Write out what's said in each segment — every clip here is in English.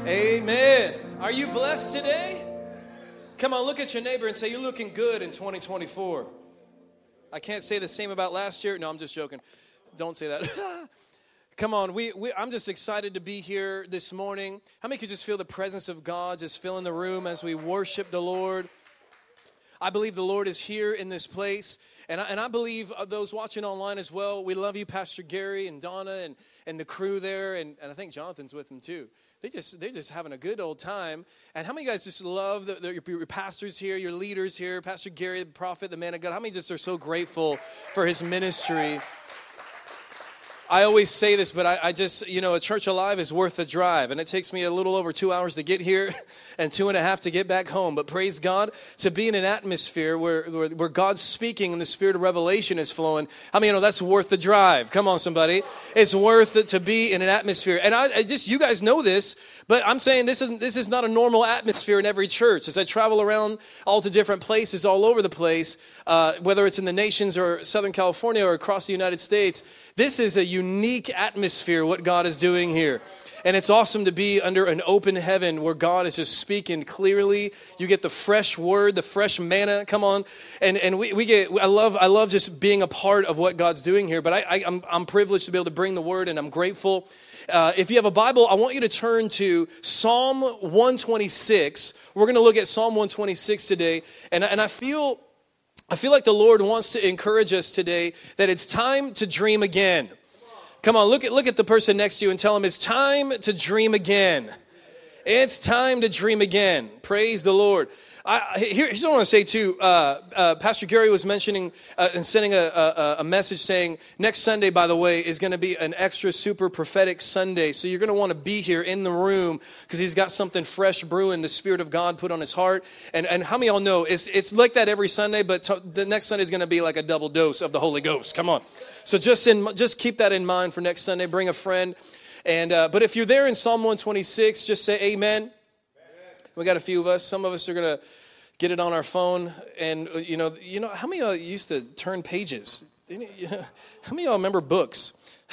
Amen. Are you blessed today? Come on, look at your neighbor and say, you're looking good in 2024. I can't say the same about last year. No, I'm just joking. Don't say that. Come on, I'm just excited to be here this morning. How many could just feel the presence of God just fill in the room as we worship the Lord? I believe the Lord is here in this place. And I believe those watching online as well. We love you, Pastor Gary and Donna and the crew there. And I think Jonathan's with them too. They're just having a good old time. And how many of you guys just love your pastors here, your leaders here, Pastor Gary, the prophet, the man of God? How many just are so grateful for his ministry? I always say this, but I just, a church alive is worth the drive. And it takes me a little over 2 hours to get here and 2.5 to get back home. But praise God, to be in an atmosphere where God's speaking and the spirit of revelation is flowing. How many know that's worth the drive? Come on, somebody. It's worth it to be in an atmosphere. And you guys know this, but I'm saying this is not a normal atmosphere in every church. As I travel around all to different places all over the place, whether it's in the nations or Southern California or across the United States, this is a unique atmosphere, what God is doing here. And it's awesome to be under an open heaven where God is just speaking clearly. You get the fresh word, the fresh manna. Come on. And I love just being a part of what God's doing here. But I'm privileged to be able to bring the word, and I'm grateful. If you have a Bible, I want you to turn to Psalm 126. We're going to look at Psalm 126 today. And I feel like the Lord wants to encourage us today that it's time to dream again. Come on, look at the person next to you and tell them it's time to dream again. It's time to dream again. Praise the Lord. Here's what I want to say too. Pastor Gary was mentioning and sending a message saying next Sunday, by the way, is going to be an extra super prophetic Sunday. So you're going to want to be here in the room because he's got something fresh brewing the Spirit of God put on his heart. And how many of y'all know it's like that every Sunday, but the next Sunday is going to be like a double dose of the Holy Ghost. Come on. So just keep that in mind for next Sunday. Bring a friend. And but if you're there in Psalm 126, just say amen. We got a few of us. Some of us are going to get it on our phone. And, how many of y'all used to turn pages? How many of y'all remember books?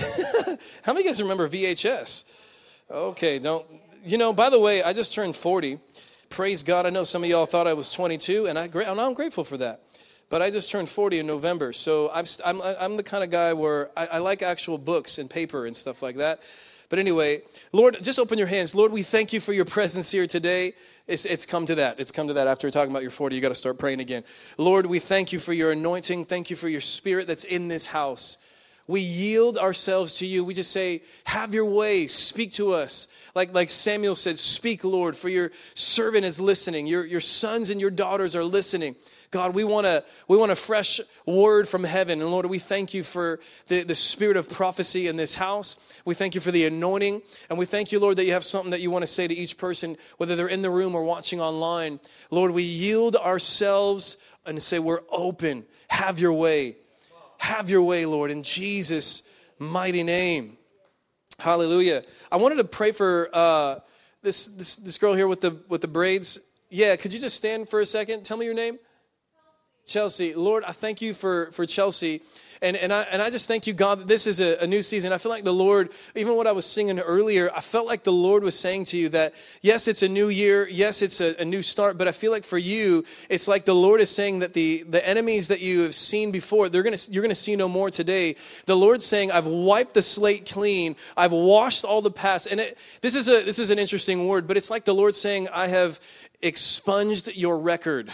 How many of you guys remember VHS? Okay, by the way, I just turned 40. Praise God. I know some of y'all thought I was 22, and I'm grateful for that. But I just turned 40 in November. So I'm the kind of guy where I like actual books and paper and stuff like that. But anyway, Lord, just open your hands. Lord, we thank you for your presence here today. It's come to that. It's come to that. After talking about your 40, you got to start praying again. Lord, we thank you for your anointing. Thank you for your spirit that's in this house. We yield ourselves to you. We just say, have your way. Speak to us. Like Samuel said, speak, Lord, for your servant is listening. Your sons and your daughters are listening. God, we want a fresh word from heaven. And Lord, we thank you for the spirit of prophecy in this house. We thank you for the anointing. And we thank you, Lord, that you have something that you want to say to each person, whether they're in the room or watching online. Lord, we yield ourselves and say we're open. Have your way. Have your way, Lord, in Jesus' mighty name. Hallelujah. I wanted to pray for this girl here with the braids. Yeah, could you just stand for a second? Tell me your name. Chelsea. Lord, I thank you for Chelsea. And I just thank you, God, that this is a new season. I feel like the Lord, even what I was singing earlier, I felt like the Lord was saying to you that, yes, it's a new year. Yes, it's a new start. But I feel like for you, it's like the Lord is saying that the enemies that you have seen before, you're going to see no more today. The Lord's saying, I've wiped the slate clean. I've washed all the past. And this is an interesting word, but it's like the Lord saying, I have expunged your record.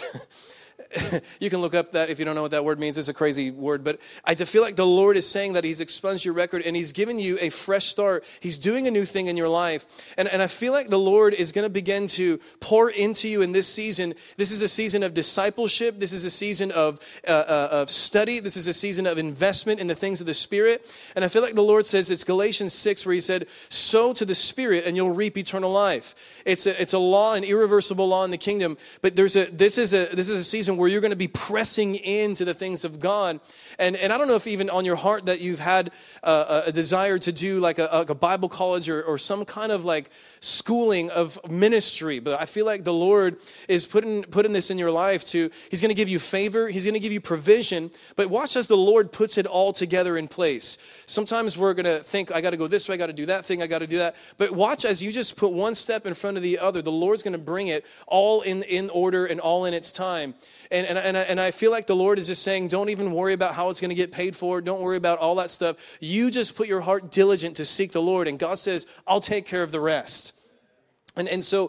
You can look up that if you don't know what that word means. It's a crazy word. But I feel like the Lord is saying that he's expunged your record and he's given you a fresh start. He's doing a new thing in your life. And I feel like the Lord is going to begin to pour into you in this season. This is a season of discipleship. This is a season of study. This is a season of investment in the things of the Spirit. And I feel like the Lord says, it's Galatians 6 where he said, sow to the Spirit and you'll reap eternal life. It's a law, an irreversible law in the kingdom. But this is a season where where you're going to be pressing into the things of God. And I don't know if even on your heart that you've had a desire to do like a Bible college or some kind of like schooling of ministry. But I feel like the Lord is putting this in your life He's going to give you favor. He's going to give you provision. But watch as the Lord puts it all together in place. Sometimes we're going to think, I got to go this way, I got to do that thing, I got to do that. But watch as you just put one step in front of the other, the Lord's going to bring it all in order and all in its time. And I feel like the Lord is just saying, don't even worry about how it's going to get paid for. Don't worry about all that stuff. You just put your heart diligent to seek the Lord. And God says, I'll take care of the rest. And so,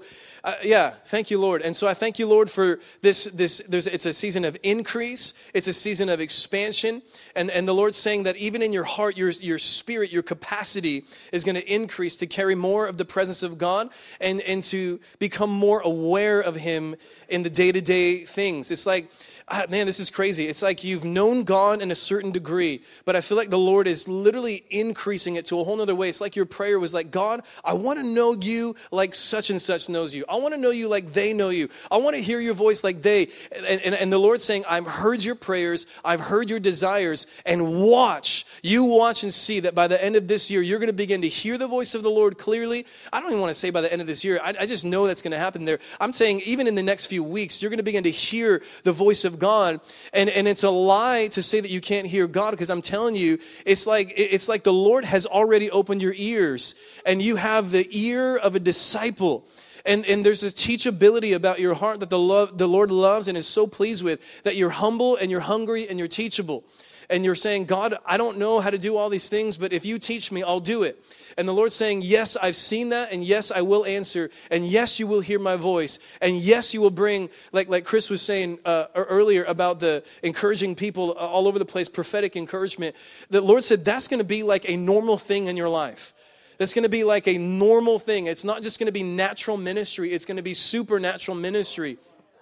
thank you, Lord. And so I thank you, Lord, for this. It's a season of increase. It's a season of expansion. And the Lord's saying that even in your heart, your spirit, your capacity is going to increase to carry more of the presence of God and to become more aware of Him in the day-to-day things. It's like, man, this is crazy. It's like you've known God in a certain degree, but I feel like the Lord is literally increasing it to a whole nother way. It's like your prayer was like, God, I want to know you like such and such knows you. I want to know you like they know you. I want to hear your voice like they. And the Lord's saying, I've heard your prayers. I've heard your desires. And watch and see that by the end of this year, you're going to begin to hear the voice of the Lord clearly. I don't even want to say by the end of this year. I just know that's going to happen there. I'm saying even in the next few weeks, you're going to begin to hear the voice of God. And it's a lie to say that you can't hear God, because I'm telling you, it's like the Lord has already opened your ears and you have the ear of a disciple. And there's this teachability about your heart that the Lord loves and is so pleased with, that you're humble and you're hungry and you're teachable. And you're saying, God, I don't know how to do all these things, but if you teach me, I'll do it. And the Lord's saying, yes, I've seen that, and yes, I will answer, and yes, you will hear my voice, and yes, you will bring, like Chris was saying earlier about the encouraging people all over the place, prophetic encouragement. The Lord said that's going to be like a normal thing in your life. That's going to be like a normal thing. It's not just going to be natural ministry. It's going to be supernatural ministry.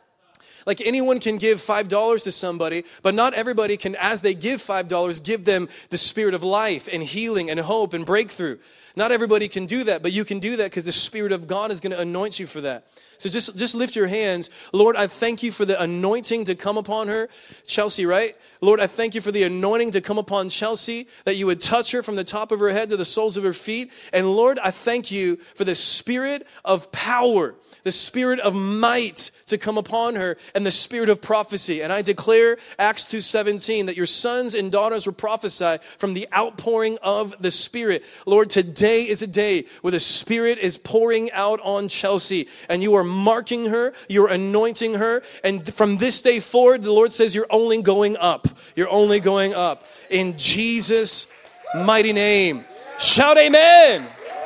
Like anyone can give $5 to somebody, but not everybody can, as they give $5, give them the spirit of life and healing and hope and breakthrough. Not everybody can do that, but you can do that because the Spirit of God is going to anoint you for that. So just lift your hands. Lord, I thank you for the anointing to come upon her. Chelsea, right? Lord, I thank you for the anointing to come upon Chelsea, that you would touch her from the top of her head to the soles of her feet. And Lord, I thank you for the spirit of power, the spirit of might to come upon her, and the spirit of prophecy. And I declare, Acts 2:17, that your sons and daughters will prophesy from the outpouring of the Spirit. Lord, today is a day where the Spirit is pouring out on Chelsea, and you are marking her, you're anointing her, and from this day forward, the Lord says you're only going up. You're only going up. In Jesus' mighty name. Shout amen.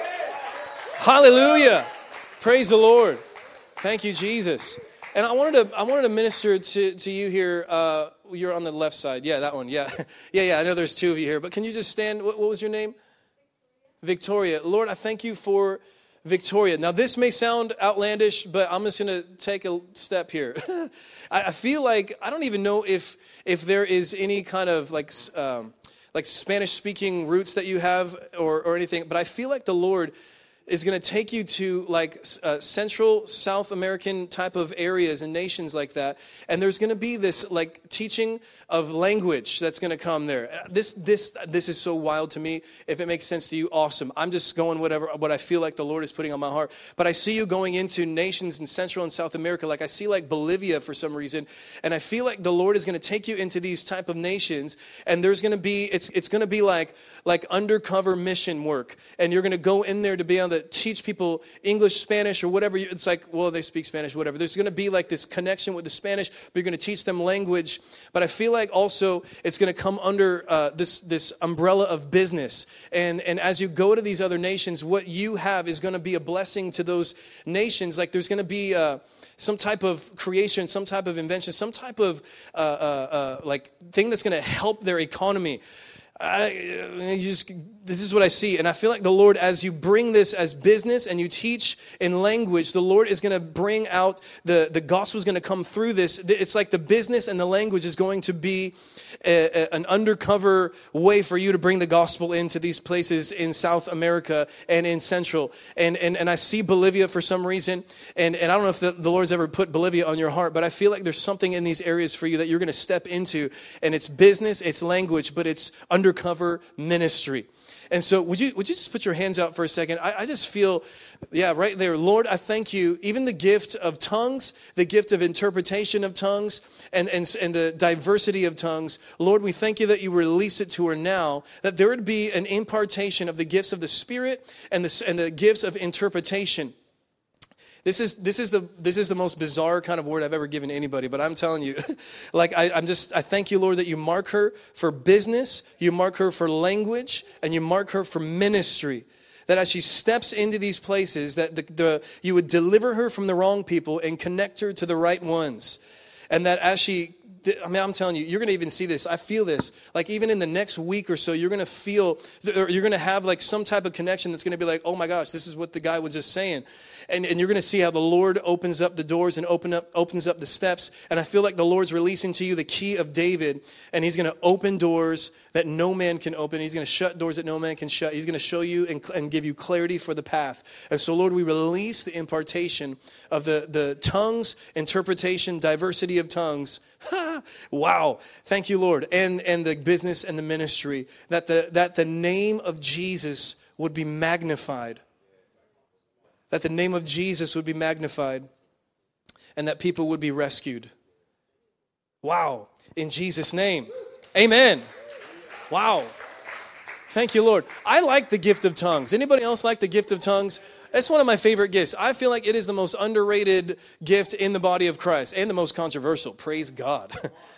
Hallelujah. Praise the Lord. Thank you, Jesus. And I wanted to minister to you here. You're on the left side. Yeah, that one. Yeah. Yeah. I know there's two of you here, but can you just stand? What was your name? Victoria. Lord, I thank you for Victoria. Now, this may sound outlandish, but I'm just going to take a step here. I feel like, I don't even know if there is any kind of like Spanish-speaking roots that you have or anything, but I feel like the Lord is going to take you to like Central South American type of areas and nations like that. And there's going to be this like teaching of language that's going to come there. This is so wild to me. If it makes sense to you, awesome. I'm just going what I feel like the Lord is putting on my heart. But I see you going into nations in Central and South America. Like I see like Bolivia for some reason. And I feel like the Lord is going to take you into these type of nations. And there's going to be, it's going to be like undercover mission work. And you're going to go in there to be able to teach people English, Spanish, or whatever. It's like, well, they speak Spanish, whatever. There's going to be like this connection with the Spanish, but you're going to teach them language. But I feel like also it's going to come under this umbrella of business. And as you go to these other nations, what you have is going to be a blessing to those nations. Like there's going to be some type of creation, some type of invention, some type of like thing that's going to help their economy. This is what I see. And I feel like the Lord, as you bring this as business and you teach in language, the Lord is going to bring out, the gospel is going to come through this. It's like the business and the language is going to be an undercover way for you to bring the gospel into these places in South America and in Central. And I see Bolivia for some reason. And I don't know if the Lord's ever put Bolivia on your heart, but I feel like there's something in these areas for you that you're going to step into. And it's business, it's language, but it's undercover ministry. And so would you just put your hands out for a second? I just feel, right there. Lord, I thank you. Even the gift of tongues, the gift of interpretation of tongues, and the diversity of tongues. Lord, we thank you that you release it to her now, that there would be an impartation of the gifts of the Spirit and the gifts of interpretation. This is the most bizarre kind of word I've ever given anybody, but I'm telling you, like I thank you, Lord, that you mark her for business, you mark her for language, and you mark her for ministry. That as she steps into these places, that you would deliver her from the wrong people and connect her to the right ones. And that as I'm telling you, you're going to even see this. I feel this. Like even in the next week or so, you're going to feel, or you're going to have like some type of connection that's going to be like, oh my gosh, this is what the guy was just saying. And you're going to see how the Lord opens up the doors and opens up the steps. And I feel like the Lord's releasing to you the key of David. And he's going to open doors that no man can open. He's going to shut doors that no man can shut. He's going to show you and give you clarity for the path. And so, Lord, we release the impartation of the tongues, interpretation, diversity of tongues. Wow. Thank you, Lord. And the business and the ministry. That the name of Jesus would be magnified. That the name of Jesus would be magnified. And that people would be rescued. Wow. In Jesus' name. Amen. Wow. Thank you, Lord. I like the gift of tongues. Anybody else like the gift of tongues? It's one of my favorite gifts. I feel like it is the most underrated gift in the body of Christ and the most controversial. Praise God.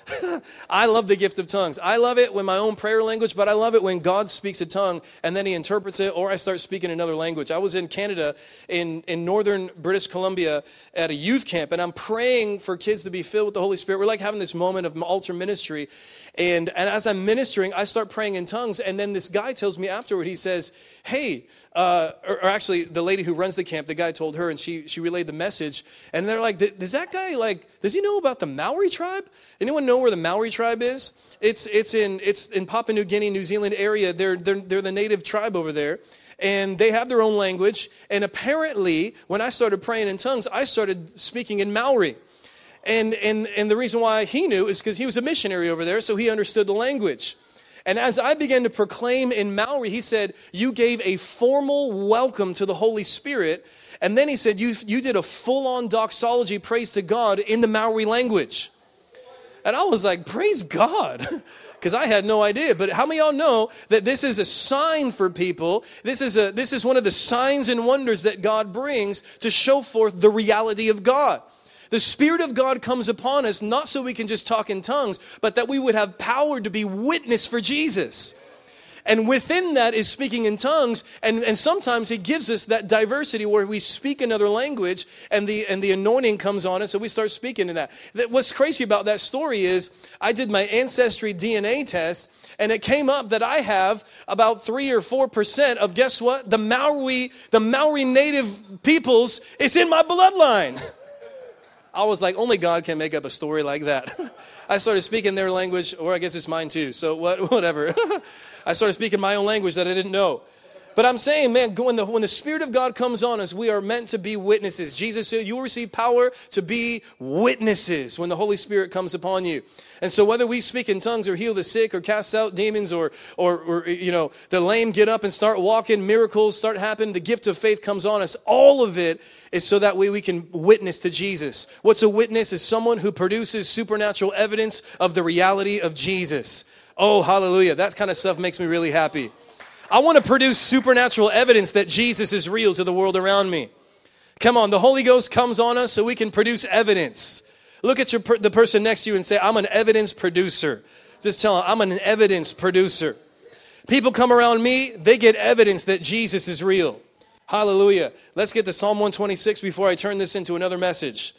I love the gift of tongues. I love it when my own prayer language, but I love it when God speaks a tongue and then he interprets it, or I start speaking another language. I was in Canada, in northern British Columbia at a youth camp, and I'm praying for kids to be filled with the Holy Spirit. We're like having this moment of altar ministry. And as I'm ministering, I start praying in tongues. And then this guy tells me afterward, he says, hey, or actually the lady who runs the camp, the guy told her, and she relayed the message. And they're like, does that guy, does he know about the Maori tribe? Anyone know where the Maori tribe is? It's in Papua New Guinea, New Zealand area. They're the native tribe over there. And they have their own language. And apparently, when I started praying in tongues, I started speaking in Maori. And the reason why he knew is because he was a missionary over there, so he understood the language. And as I began to proclaim in Maori, he said, you gave a formal welcome to the Holy Spirit. And then he said, you did a full-on doxology, praise to God, in the Maori language. And I was like, praise God. Because I had no idea. But how many of y'all know that this is a sign for people? This is one of the signs and wonders that God brings to show forth the reality of God. The Spirit of God comes upon us, not so we can just talk in tongues, but that we would have power to be witness for Jesus. And within that is speaking in tongues, and sometimes he gives us that diversity where we speak another language, and the anointing comes on us, so we start speaking in that. What's crazy about that story is I did my Ancestry DNA test, and it came up that I have about 3 or 4% of, guess what? The Maori native peoples, it's in my bloodline. I was like, only God can make up a story like that. I started speaking their language, or I guess it's mine too, so whatever. I started speaking my own language that I didn't know. But I'm saying, man, when the Spirit of God comes on us, we are meant to be witnesses. Jesus said, you will receive power to be witnesses when the Holy Spirit comes upon you. And so whether we speak in tongues or heal the sick or cast out demons or the lame get up and start walking, miracles start happening, the gift of faith comes on us, all of it is so that way we can witness to Jesus. What's a witness? Is someone who produces supernatural evidence of the reality of Jesus. Oh, hallelujah. That kind of stuff makes me really happy. I want to produce supernatural evidence that Jesus is real to the world around me. Come on, the Holy Ghost comes on us so we can produce evidence. Look at the person next to you and say, I'm an evidence producer. Just tell them, I'm an evidence producer. People come around me, they get evidence that Jesus is real. Hallelujah. Let's get to Psalm 126 before I turn this into another message.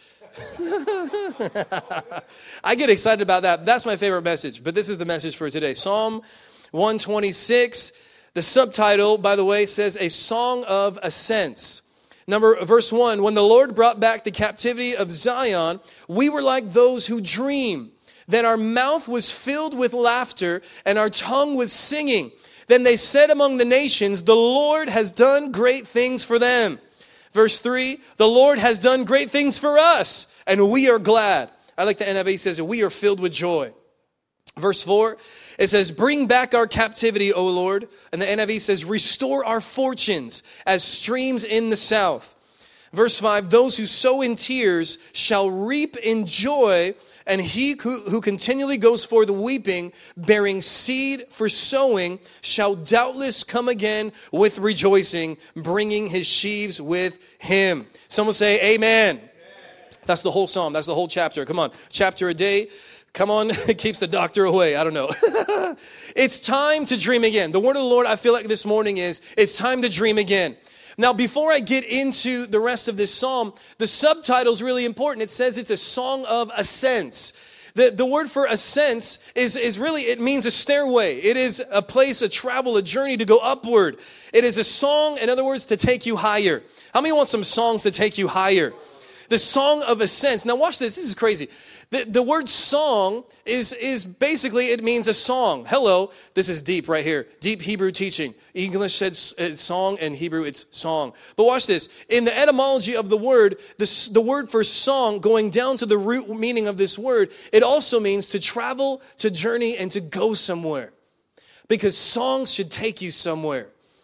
I get excited about that. That's my favorite message, but this is the message for today. Psalm 126. The subtitle, by the way, says A Song of Ascents. Verse 1, when the Lord brought back the captivity of Zion, we were like those who dream. Then our mouth was filled with laughter and our tongue with singing. Then they said among the nations, the Lord has done great things for them. Verse 3, the Lord has done great things for us, and we are glad. I like the NIV says, we are filled with joy. Verse 4, it says, bring back our captivity, O Lord. And the NIV says, restore our fortunes as streams in the south. Verse 5, those who sow in tears shall reap in joy, and he who continually goes forth weeping, bearing seed for sowing, shall doubtless come again with rejoicing, bringing his sheaves with him. Someone say amen. Amen. That's the whole psalm. That's the whole chapter. Come on. Chapter a day. Come on. It keeps the doctor away. I don't know. It's time to dream again. The word of the Lord, I feel like this morning is, it's time to dream again. Now, before I get into the rest of this psalm, the subtitle is really important. It says it's a song of ascents. The word for ascents is really, it means a stairway. It is a place, a travel, a journey to go upward. It is a song, in other words, to take you higher. How many want some songs to take you higher? The song of ascents. Now watch this. This is crazy. The word song is basically, it means a song. Hello, this is deep right here. Deep Hebrew teaching. English said song, and Hebrew it's song. But watch this. In the etymology of the word, the word for song, going down to the root meaning of this word, it also means to travel, to journey, and to go somewhere. Because songs should take you somewhere.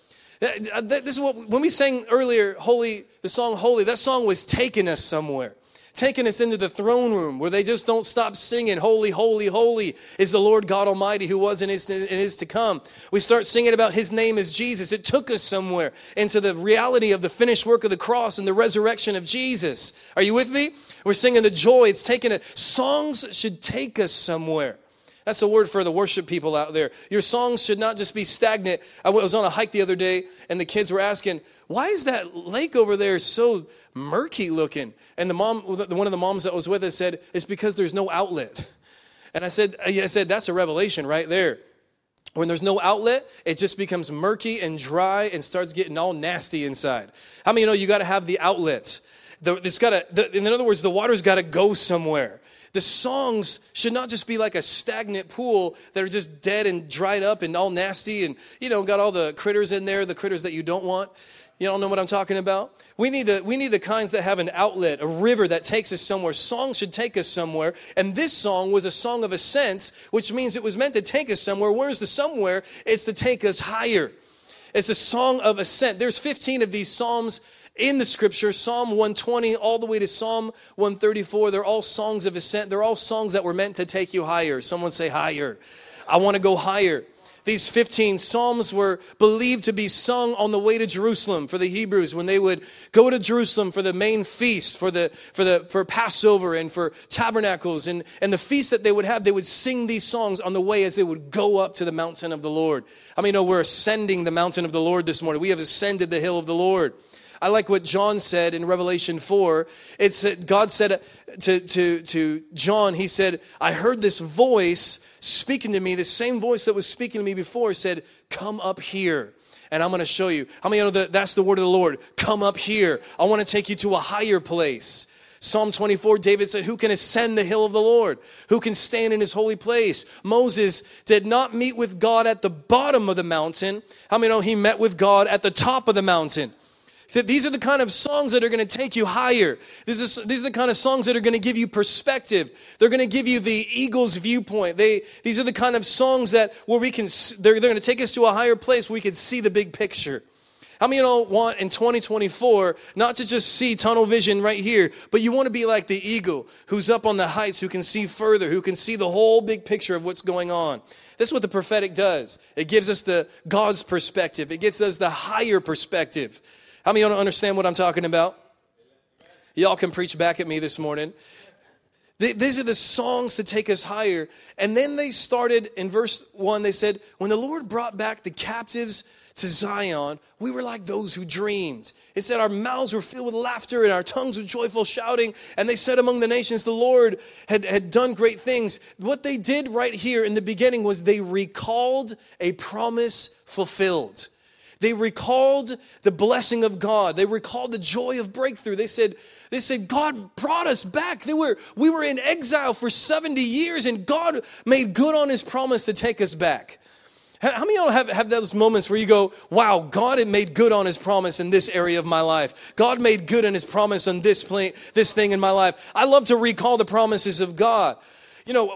This is what, when we sang earlier, the song Holy, that song was taking us somewhere. Taking us into the throne room where they just don't stop singing, holy, holy, holy is the Lord God Almighty who was and is to come. We start singing about his name is Jesus. It took us somewhere into the reality of the finished work of the cross and the resurrection of Jesus. Are you with me? We're singing the joy. It's taking it. Songs should take us somewhere. That's the word for the worship people out there. Your songs should not just be stagnant. I was on a hike the other day and the kids were asking, why is that lake over there so murky looking? And one of the moms that was with us said, it's because there's no outlet. And I said, that's a revelation right there. When there's no outlet, it just becomes murky and dry and starts getting all nasty inside. How many of you know you got to have the outlet? In other words, the water's got to go somewhere. The songs should not just be like a stagnant pool that are just dead and dried up and all nasty and, got all the critters in there, the critters that you don't want. You don't know what I'm talking about? We need the kinds that have an outlet, a river that takes us somewhere. Songs should take us somewhere. And this song was a song of ascents, which means it was meant to take us somewhere. Where's the somewhere? It's to take us higher. It's a song of ascent. There's 15 of these psalms in the scripture, Psalm 120 all the way to Psalm 134. They're all songs of ascent. They're all songs that were meant to take you higher. Someone say higher. I want to go higher. These 15 psalms were believed to be sung on the way to Jerusalem for the Hebrews when they would go to Jerusalem for the main feast, for Passover and for tabernacles and the feast that they would have. They would sing these songs on the way as they would go up to the mountain of the Lord. I mean, we're ascending the mountain of the Lord this morning. We have ascended the hill of the Lord. I like what John said in Revelation 4. God said to John, he said, I heard this voice speaking to me, the same voice that was speaking to me before said, come up here and I'm going to show you. How many know that that's the word of the Lord? Come up here. I want to take you to a higher place. Psalm 24, David said, who can ascend the hill of the Lord? Who can stand in his holy place? Moses did not meet with God at the bottom of the mountain. How many know he met with God at the top of the mountain? These are the kind of songs that are going to take you higher. These are the kind of songs that are going to give you perspective. They're going to give you the eagle's viewpoint. These are the kind of songs they're going to take us to a higher place where we can see the big picture. How many of you want in 2024 not to just see tunnel vision right here, but you want to be like the eagle who's up on the heights, who can see further, who can see the whole big picture of what's going on. This is what the prophetic does. It gives us the God's perspective. It gives us the higher perspective. How many of you don't understand what I'm talking about? Y'all can preach back at me this morning. These are the songs to take us higher. And then they started in verse 1, they said, when the Lord brought back the captives to Zion, we were like those who dreamed. It said our mouths were filled with laughter and our tongues with joyful shouting. And they said among the nations, the Lord had done great things. What they did right here in the beginning was they recalled a promise fulfilled. They recalled the blessing of God. They recalled the joy of breakthrough. They said, God brought us back. We were in exile for 70 years and God made good on his promise to take us back. How many of y'all have those moments where you go, wow, God had made good on his promise in this area of my life. God made good on his promise on this thing in my life. I love to recall the promises of God. You know,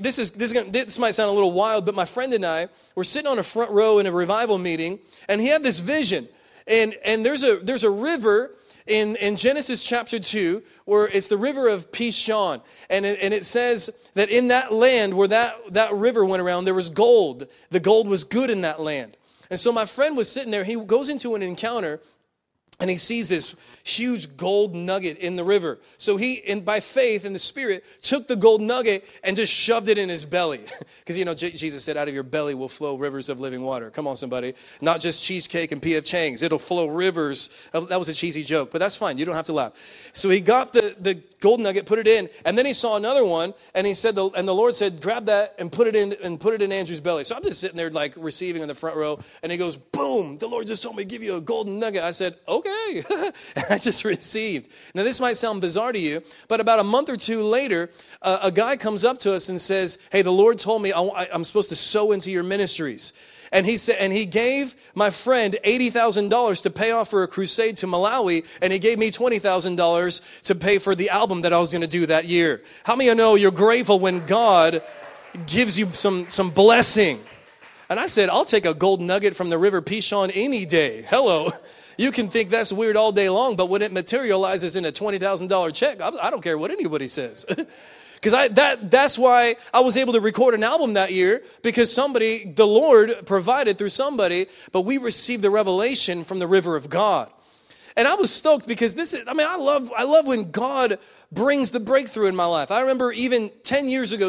this might sound a little wild, but my friend and I were sitting on a front row in a revival meeting, and he had this vision. And there's a river in Genesis chapter 2, where it's the river of Pishon. And it says that in that land where that river went around, there was gold. The gold was good in that land. And so my friend was sitting there. He goes into an encounter, and he sees this huge gold nugget in the river. So he, by faith in the Spirit, took the gold nugget and just shoved it in his belly. Because, Jesus said, out of your belly will flow rivers of living water. Come on, somebody. Not just cheesecake and P.F. Chang's. It'll flow rivers. That was a cheesy joke, but that's fine. You don't have to laugh. So he got the gold nugget, put it in, and then he saw another one, and he said, and the Lord said, grab that and put it in Andrew's belly. So I'm just sitting there like receiving in the front row, and he goes, boom, the Lord just told me to give you a golden nugget. I said, okay. And I just received. Now this might sound bizarre to you, but about a month or two later, a guy comes up to us and says, hey, the Lord told me I'm supposed to sow into your ministries. And he said, and he gave my friend $80,000 to pay off for a crusade to Malawi, and he gave me $20,000 to pay for the album that I was going to do that year. How many of you know you're grateful when God gives you some blessing? And I said, I'll take a gold nugget from the river Pishon any day. Hello. You can think that's weird all day long, but when it materializes in a $20,000 check, I don't care what anybody says. Because that's why I was able to record an album that year, because the Lord provided through somebody, but we received the revelation from the river of God. And I was stoked because I love when God brings the breakthrough in my life. I remember even 10 years ago,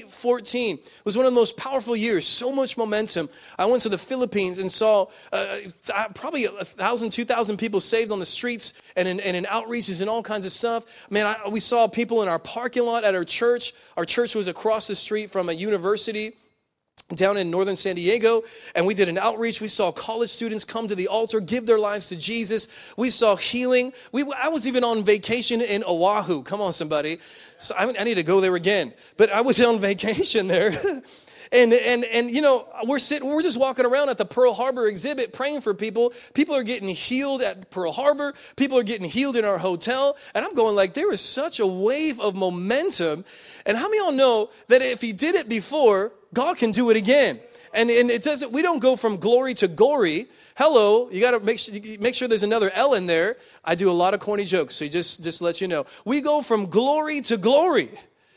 2014 was one of the most powerful years, so much momentum. I went to the Philippines and saw probably 1,000, 2,000 people saved on the streets and in outreaches and all kinds of stuff. Man, we saw people in our parking lot at our church. Our church was across the street from a university down in northern San Diego, and we did an outreach. We saw college students come to the altar, give their lives to Jesus. We saw healing. I was even on vacation in Oahu. Come on, somebody. So I need to go there again. But I was on vacation there. And we're just walking around at the Pearl Harbor exhibit praying for people. People are getting healed at Pearl Harbor. People are getting healed in our hotel. And I'm going like, there is such a wave of momentum. And how many of y'all know that if he did it before, God can do it again? And it doesn't. We don't go from glory to gory. Hello, you got to make sure there's another L in there. I do a lot of corny jokes, so just let you know. We go from glory to glory.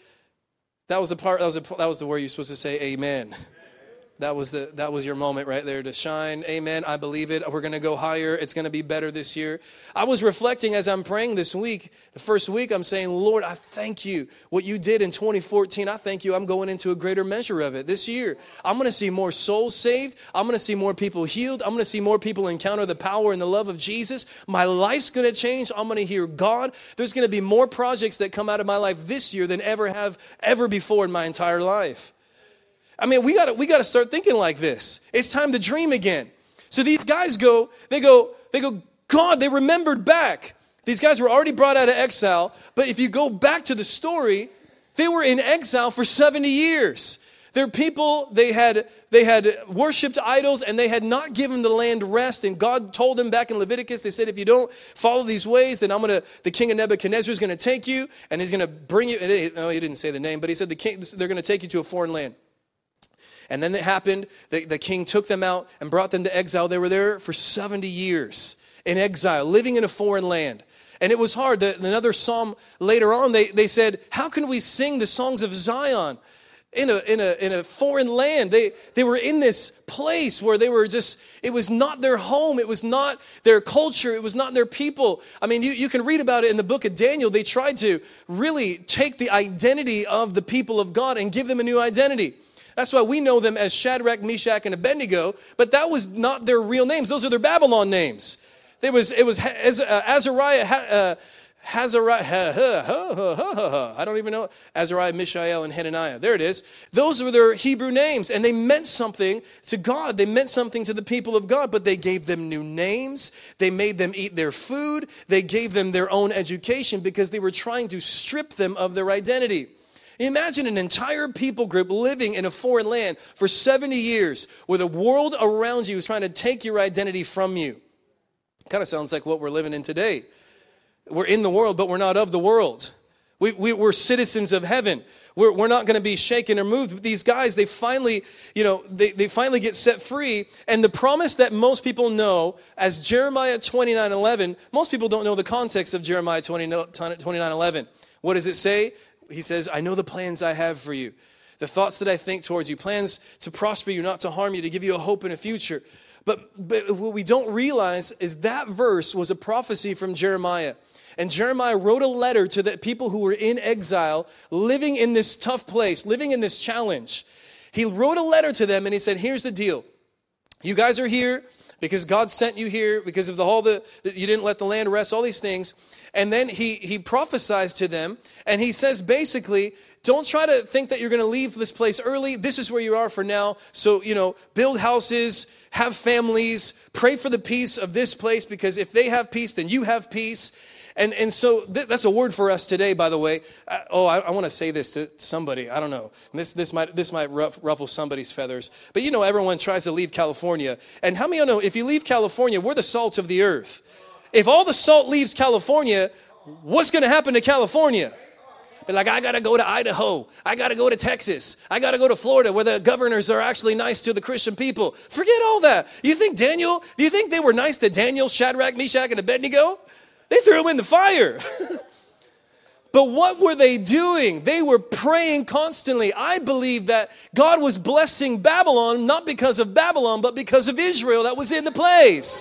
That was the part. That was the word you're supposed to say. Amen. That was your moment right there to shine. Amen. I believe it. We're going to go higher. It's going to be better this year. I was reflecting as I'm praying this week. The first week I'm saying, Lord, I thank you. What you did in 2014, I thank you. I'm going into a greater measure of it this year. I'm going to see more souls saved. I'm going to see more people healed. I'm going to see more people encounter the power and the love of Jesus. My life's going to change. I'm going to hear God. There's going to be more projects that come out of my life this year than ever before in my entire life. I mean, we got to start thinking like this. It's time to dream again. So these guys go, God, they remembered back. These guys were already brought out of exile, but if you go back to the story, they were in exile for 70 years. Their people, they had worshipped idols, and they had not given the land rest. And God told them back in Leviticus, they said, if you don't follow these ways, then the king of Nebuchadnezzar is going to take you, and he's going to bring you. No, he didn't say the name, but he said they're going to take you to a foreign land. And then it happened, the king took them out and brought them to exile. They were there for 70 years in exile, living in a foreign land. And it was hard. Another psalm later on, they said, how can we sing the songs of Zion in a foreign land? They were in this place where they were just, it was not their home. It was not their culture. It was not their people. I mean, you can read about it in the book of Daniel. They tried to really take the identity of the people of God and give them a new identity. That's why we know them as Shadrach, Meshach, and Abednego, but that was not their real names. Those are their Babylon names. It was Azariah, I don't even know. Azariah, Mishael, and Hananiah. There it is. Those were their Hebrew names, and they meant something to God. They meant something to the people of God, but they gave them new names. They made them eat their food. They gave them their own education because they were trying to strip them of their identity. Imagine an entire people group living in a foreign land for 70 years where the world around you is trying to take your identity from you. Kind of sounds like what we're living in today. We're in the world, but we're not of the world. We're citizens of heaven. We're not going to be shaken or moved. But these guys, they finally, they finally get set free. And the promise that most people know as Jeremiah 29:11, most people don't know the context of Jeremiah 29:11. What does it say? He says, I know the plans I have for you, the thoughts that I think towards you, plans to prosper you, not to harm you, to give you a hope and a future. But what we don't realize is that verse was a prophecy from Jeremiah. And Jeremiah wrote a letter to the people who were in exile, living in this tough place, living in this challenge. He wrote a letter to them and he said, here's the deal. You guys are here because God sent you here because of you didn't let the land rest, all these things. And then he prophesies to them and he says basically, don't try to think that you're going to leave this place early. This is where you are for now. So, build houses, have families, pray for the peace of this place because if they have peace, then you have peace. And so that's a word for us today, by the way. I want to say this to somebody. I don't know. This might ruffle somebody's feathers. But everyone tries to leave California. And how many of you know if you leave California, we're the salt of the earth. If all the salt leaves California, what's going to happen to California? But I got to go to Idaho. I got to go to Texas. I got to go to Florida where the governors are actually nice to the Christian people. Forget all that. Do you think they were nice to Daniel, Shadrach, Meshach, and Abednego? They threw him in the fire. But what were they doing? They were praying constantly. I believe that God was blessing Babylon, not because of Babylon, but because of Israel that was in the place.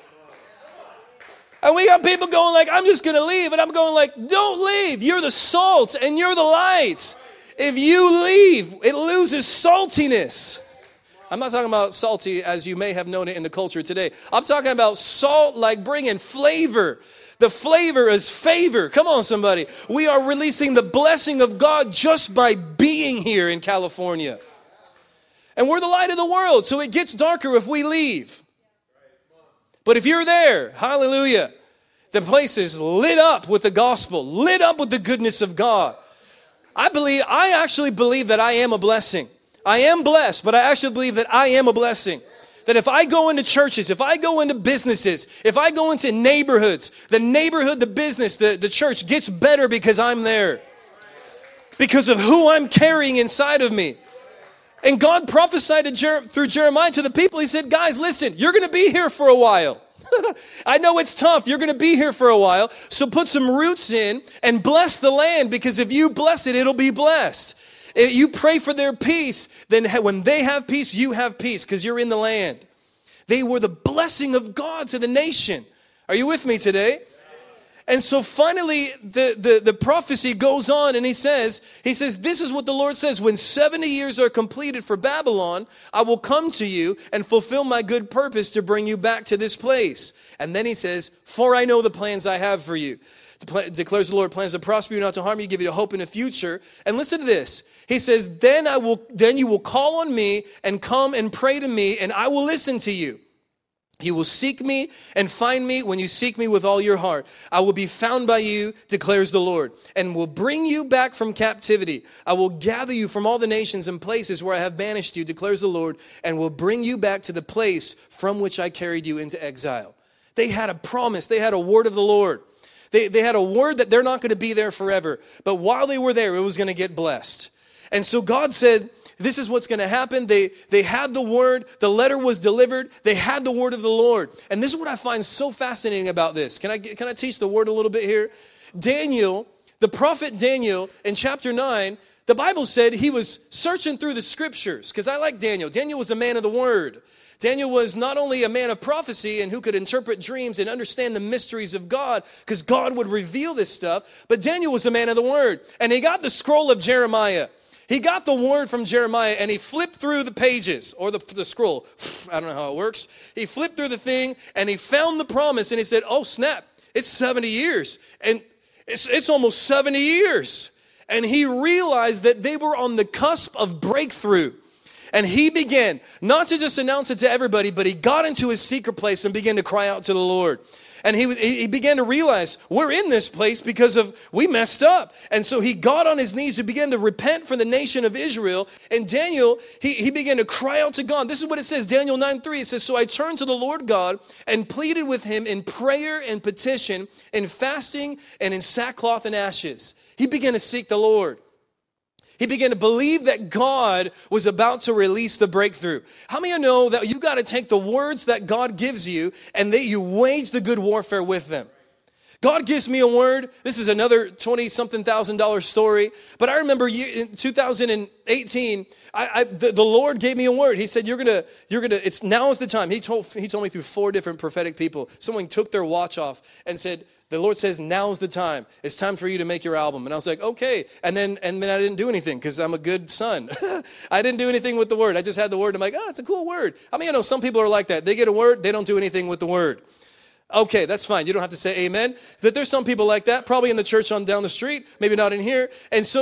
And we got people going I'm just going to leave. And I'm going don't leave. You're the salt and you're the light. If you leave, it loses saltiness. I'm not talking about salty as you may have known it in the culture today. I'm talking about salt bringing flavor. The flavor is favor. Come on, somebody. We are releasing the blessing of God just by being here in California. And we're the light of the world, so it gets darker if we leave. But if you're there, hallelujah, the place is lit up with the gospel, lit up with the goodness of God. I actually believe that I am a blessing. I am blessed, but I actually believe that I am a blessing. That if I go into churches, if I go into businesses, if I go into neighborhoods, the neighborhood, the business, the church gets better because I'm there. Because of who I'm carrying inside of me. And God prophesied through Jeremiah to the people. He said, guys, listen, you're going to be here for a while. I know it's tough. You're going to be here for a while. So put some roots in and bless the land because if you bless it, it'll be blessed. If you pray for their peace, then when they have peace, you have peace because you're in the land. They were the blessing of God to the nation. Are you with me today? And so finally, the prophecy goes on and he says, this is what the Lord says. When 70 years are completed for Babylon, I will come to you and fulfill my good purpose to bring you back to this place. And then he says, for I know the plans I have for you. Declares the Lord, plans to prosper you, not to harm you, give you a hope in the future. And listen to this. He says, then you will call on me and come and pray to me and I will listen to you. You will seek me and find me when you seek me with all your heart. I will be found by you, declares the Lord, and will bring you back from captivity. I will gather you from all the nations and places where I have banished you, declares the Lord, and will bring you back to the place from which I carried you into exile. They had a promise. They had a word of the Lord. They had a word that they're not going to be there forever. But while they were there, it was going to get blessed. And so God said, this is what's going to happen. They had the word. The letter was delivered. They had the word of the Lord. And this is what I find so fascinating about this. Can I teach the word a little bit here? Daniel, the prophet Daniel, in chapter 9, the Bible said he was searching through the scriptures. Because I like Daniel. Daniel was a man of the word. Daniel was not only a man of prophecy and who could interpret dreams and understand the mysteries of God, because God would reveal this stuff, but Daniel was a man of the word. And he got the scroll of Jeremiah. He got the word from Jeremiah and he flipped through the pages or the scroll. I don't know how it works. He flipped through the thing and he found the promise and he said, oh snap, it's 70 years. And it's almost 70 years. And he realized that they were on the cusp of breakthrough. And he began not to just announce it to everybody, but he got into his secret place and began to cry out to the Lord. And he began to realize, we're in this place because we messed up. And so he got on his knees and began to repent for the nation of Israel. And Daniel, he began to cry out to God. This is what it says, Daniel 9:3. It says, so I turned to the Lord God and pleaded with him in prayer and petition, in fasting and in sackcloth and ashes. He began to seek the Lord. He began to believe that God was about to release the breakthrough. How many of you know that you got to take the words that God gives you and that you wage the good warfare with them? God gives me a word. This is another $20-something thousand story. But I remember in 2018, the Lord gave me a word. He said, it's now is the time. He told me through 4 different prophetic people. Someone took their watch off and said, the Lord says, now's the time. It's time for you to make your album. And I was like, okay. And then I didn't do anything because I'm a good son. I didn't do anything with the word. I just had the word. I'm like, oh, it's a cool word. I mean, I know some people are like that. They get a word, they don't do anything with the word. Okay, that's fine. You don't have to say amen. But there's some people like that, probably in the church on down the street, maybe not in here. And so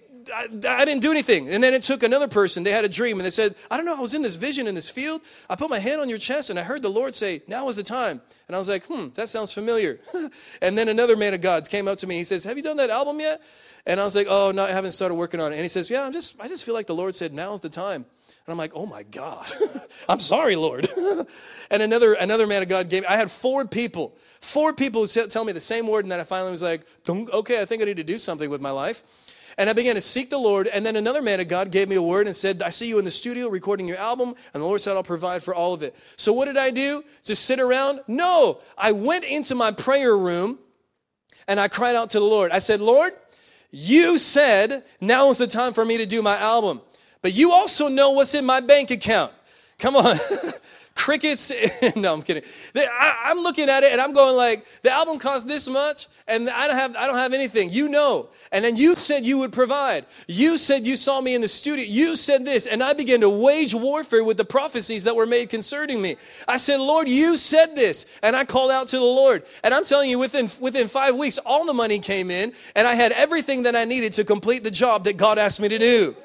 I didn't do anything. And then it took another person. They had a dream and they said, I don't know, I was in this vision in this field. I put my hand on your chest and I heard the Lord say, now is the time. And I was like, that sounds familiar. And then another man of God came up to me. He says, have you done that album yet? And I was like, oh, no, I haven't started working on it. And he says, yeah, I just feel like the Lord said, now's the time. And I'm like, oh my God, I'm sorry, Lord. And another man of God I had 4 people who tell me the same word. And then I finally was like, okay, I think I need to do something with my life. And I began to seek the Lord. And then another man of God gave me a word and said, I see you in the studio recording your album. And the Lord said, I'll provide for all of it. So what did I do? Just sit around? No, I went into my prayer room and I cried out to the Lord. I said, Lord, you said now is the time for me to do my album. But you also know what's in my bank account. Come on. Crickets. No, I'm kidding. I'm looking at it and I'm going like, the album costs this much and I don't have anything. You know. And then you said you would provide. You said you saw me in the studio. You said this. And I began to wage warfare with the prophecies that were made concerning me. I said, Lord, you said this. And I called out to the Lord. And I'm telling you, within 5 weeks, all the money came in and I had everything that I needed to complete the job that God asked me to do.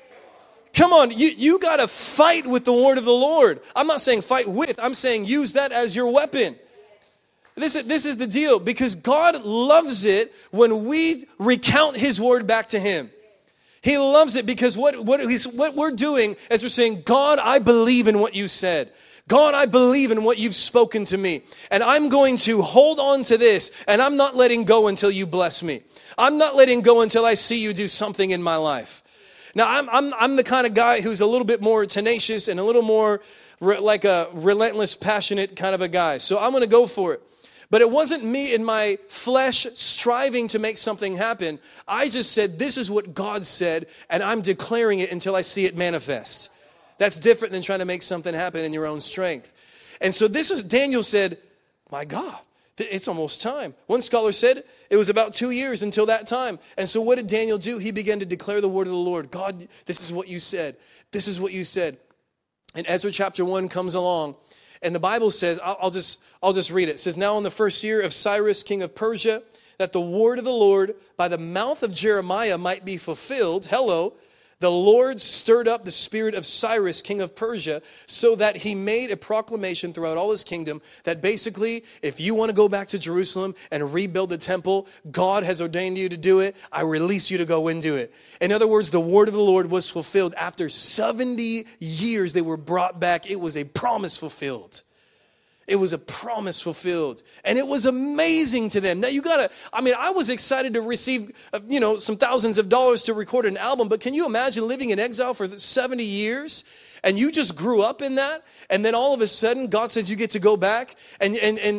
Come on, you got to fight with the word of the Lord. I'm not saying fight with, I'm saying use that as your weapon. This is the deal, because God loves it when we recount his word back to him. He loves it because what we're doing is we're saying, God, I believe in what you said. God, I believe in what you've spoken to me. And I'm going to hold on to this, and I'm not letting go until you bless me. I'm not letting go until I see you do something in my life. Now, I'm the kind of guy who's a little bit more tenacious and a little more like a relentless, passionate kind of a guy. So I'm going to go for it. But it wasn't me in my flesh striving to make something happen. I just said, this is what God said, and I'm declaring it until I see it manifest. That's different than trying to make something happen in your own strength. And so Daniel said, my God, it's almost time. One scholar said it was about 2 years until that time. And so what did Daniel do? He began to declare the word of the Lord. God, this is what you said. This is what you said. And Ezra chapter 1 comes along. And the Bible says, I'll just read it. It says, now in the first year of Cyrus, king of Persia, that the word of the Lord by the mouth of Jeremiah might be fulfilled. Hello. The Lord stirred up the spirit of Cyrus, king of Persia, so that he made a proclamation throughout all his kingdom that basically, if you want to go back to Jerusalem and rebuild the temple, God has ordained you to do it. I release you to go and do it. In other words, the word of the Lord was fulfilled. After 70 years, they were brought back. It was a promise fulfilled. It was a promise fulfilled. And it was amazing to them. Now I was excited to receive, some thousands of dollars to record an album. But can you imagine living in exile for 70 years? And you just grew up in that. And then all of a sudden, God says you get to go back. And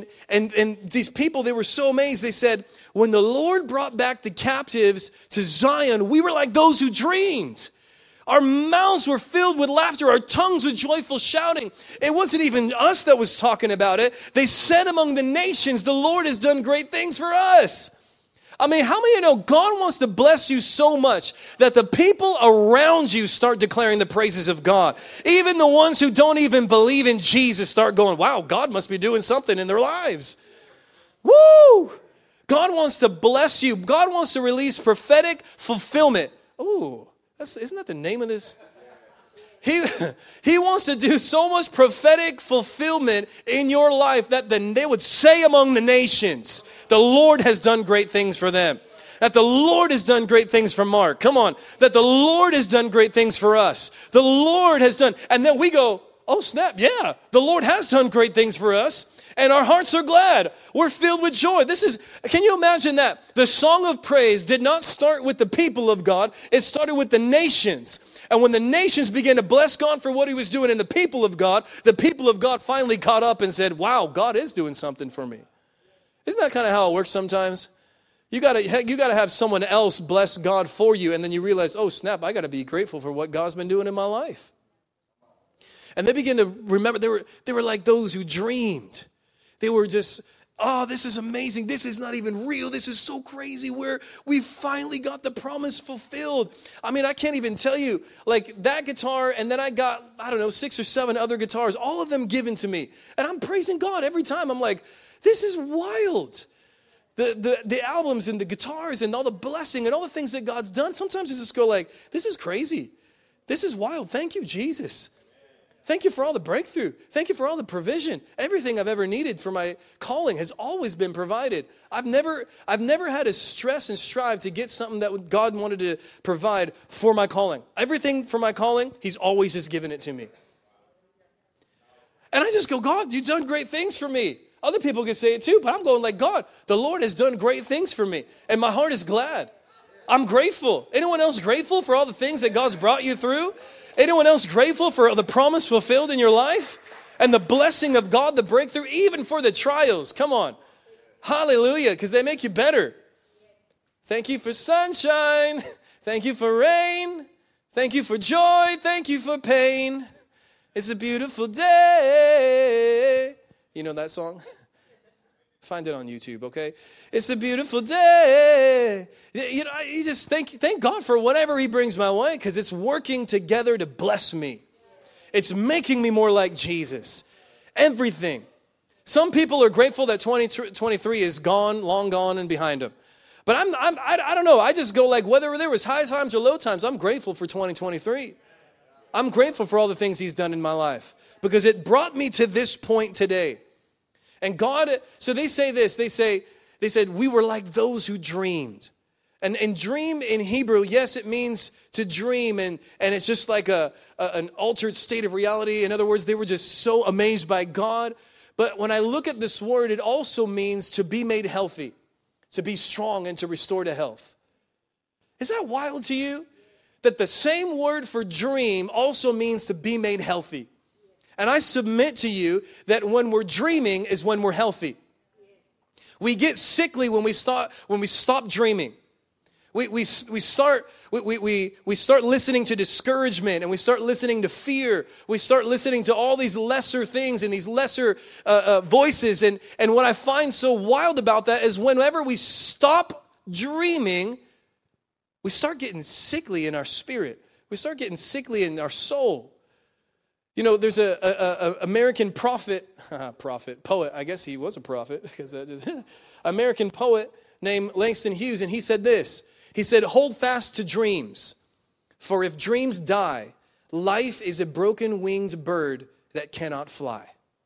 these people, they were so amazed. They said, when the Lord brought back the captives to Zion, we were like those who dreamed. Our mouths were filled with laughter. Our tongues with joyful shouting. It wasn't even us that was talking about it. They said among the nations, the Lord has done great things for us. I mean, how many of you know God wants to bless you so much that the people around you start declaring the praises of God? Even the ones who don't even believe in Jesus start going, wow, God must be doing something in their lives. Woo! God wants to bless you. God wants to release prophetic fulfillment. Ooh, isn't that the name of this? He wants to do so much prophetic fulfillment in your life that they would say among the nations, the Lord has done great things for them. That the Lord has done great things for Mark. Come on. That the Lord has done great things for us. The Lord has done. And then we go, oh snap, yeah, the Lord has done great things for us. And our hearts are glad. We're filled with joy. Can you imagine that? The song of praise did not start with the people of God. It started with the nations. And when the nations began to bless God for what he was doing in the people of God finally caught up and said, wow, God is doing something for me. Isn't that kind of how it works sometimes? You gotta have someone else bless God for you, and then you realize, oh snap, I gotta be grateful for what God's been doing in my life. And they begin to remember, they were like those who dreamed. They were just, oh, this is amazing. This is not even real. This is so crazy where we finally got the promise fulfilled. I mean, I can't even tell you, like that guitar, and then I got, 6 or 7 other guitars, all of them given to me. And I'm praising God every time. I'm like, this is wild. The albums and the guitars and all the blessing and all the things that God's done, sometimes I just go like, this is crazy. This is wild. Thank you, Jesus. Thank you for all the breakthrough. Thank you for all the provision. Everything I've ever needed for my calling has always been provided. I've never had to stress and strive to get something that God wanted to provide for my calling. Everything for my calling, he's always just given it to me. And I just go, God, you've done great things for me. Other people can say it too, but I'm going like, God, the Lord has done great things for me. And my heart is glad. I'm grateful. Anyone else grateful for all the things that God's brought you through? Anyone else grateful for the promise fulfilled in your life? And the blessing of God, the breakthrough, even for the trials. Come on. Hallelujah, because they make you better. Thank you for sunshine. Thank you for rain. Thank you for joy. Thank you for pain. It's a beautiful day. You know that song? Find it on YouTube, okay? It's a beautiful day. You know, you just thank God for whatever he brings my way, because it's working together to bless me. It's making me more like Jesus. Everything. Some people are grateful that 2023 is gone, long gone, and behind them. But I don't know. I just go like, whether there was high times or low times, I'm grateful for 2023. I'm grateful for all the things he's done in my life, because it brought me to this point today. And God, so they say this, they said, we were like those who dreamed. And dream in Hebrew, yes, it means to dream, and it's just like an altered state of reality. In other words, they were just so amazed by God. But when I look at this word, it also means to be made healthy, to be strong, and to restore to health. Is that wild to you? That the same word for dream also means to be made healthy. And I submit to you that when we're dreaming is when we're healthy. We get sickly when we stop dreaming. We start listening to discouragement, and we start listening to fear. We start listening to all these lesser things and these lesser voices. And what I find so wild about that is whenever we stop dreaming, we start getting sickly in our spirit. We start getting sickly in our soul. You know, there's a American poet, I guess he was a prophet, because American poet named Langston Hughes, and he said this. He said, hold fast to dreams, for if dreams die, life is a broken-winged bird that cannot fly.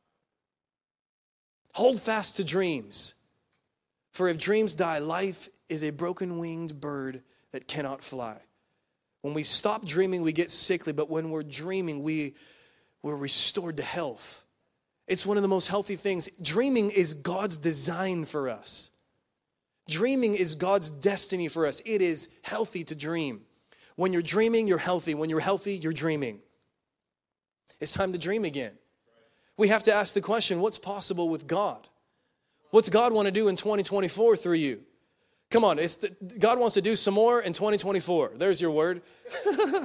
Hold fast to dreams, for if dreams die, life is a broken-winged bird that cannot fly. When we stop dreaming, we get sickly, but when we're dreaming, we're restored to health. It's one of the most healthy things. Dreaming is God's design for us. Dreaming is God's destiny for us. It is healthy to dream. When you're dreaming, you're healthy. When you're healthy, you're dreaming. It's time to dream again. We have to ask the question, what's possible with God? What's God want to do in 2024 through you? Come on, God wants to do some more in 2024. There's your word.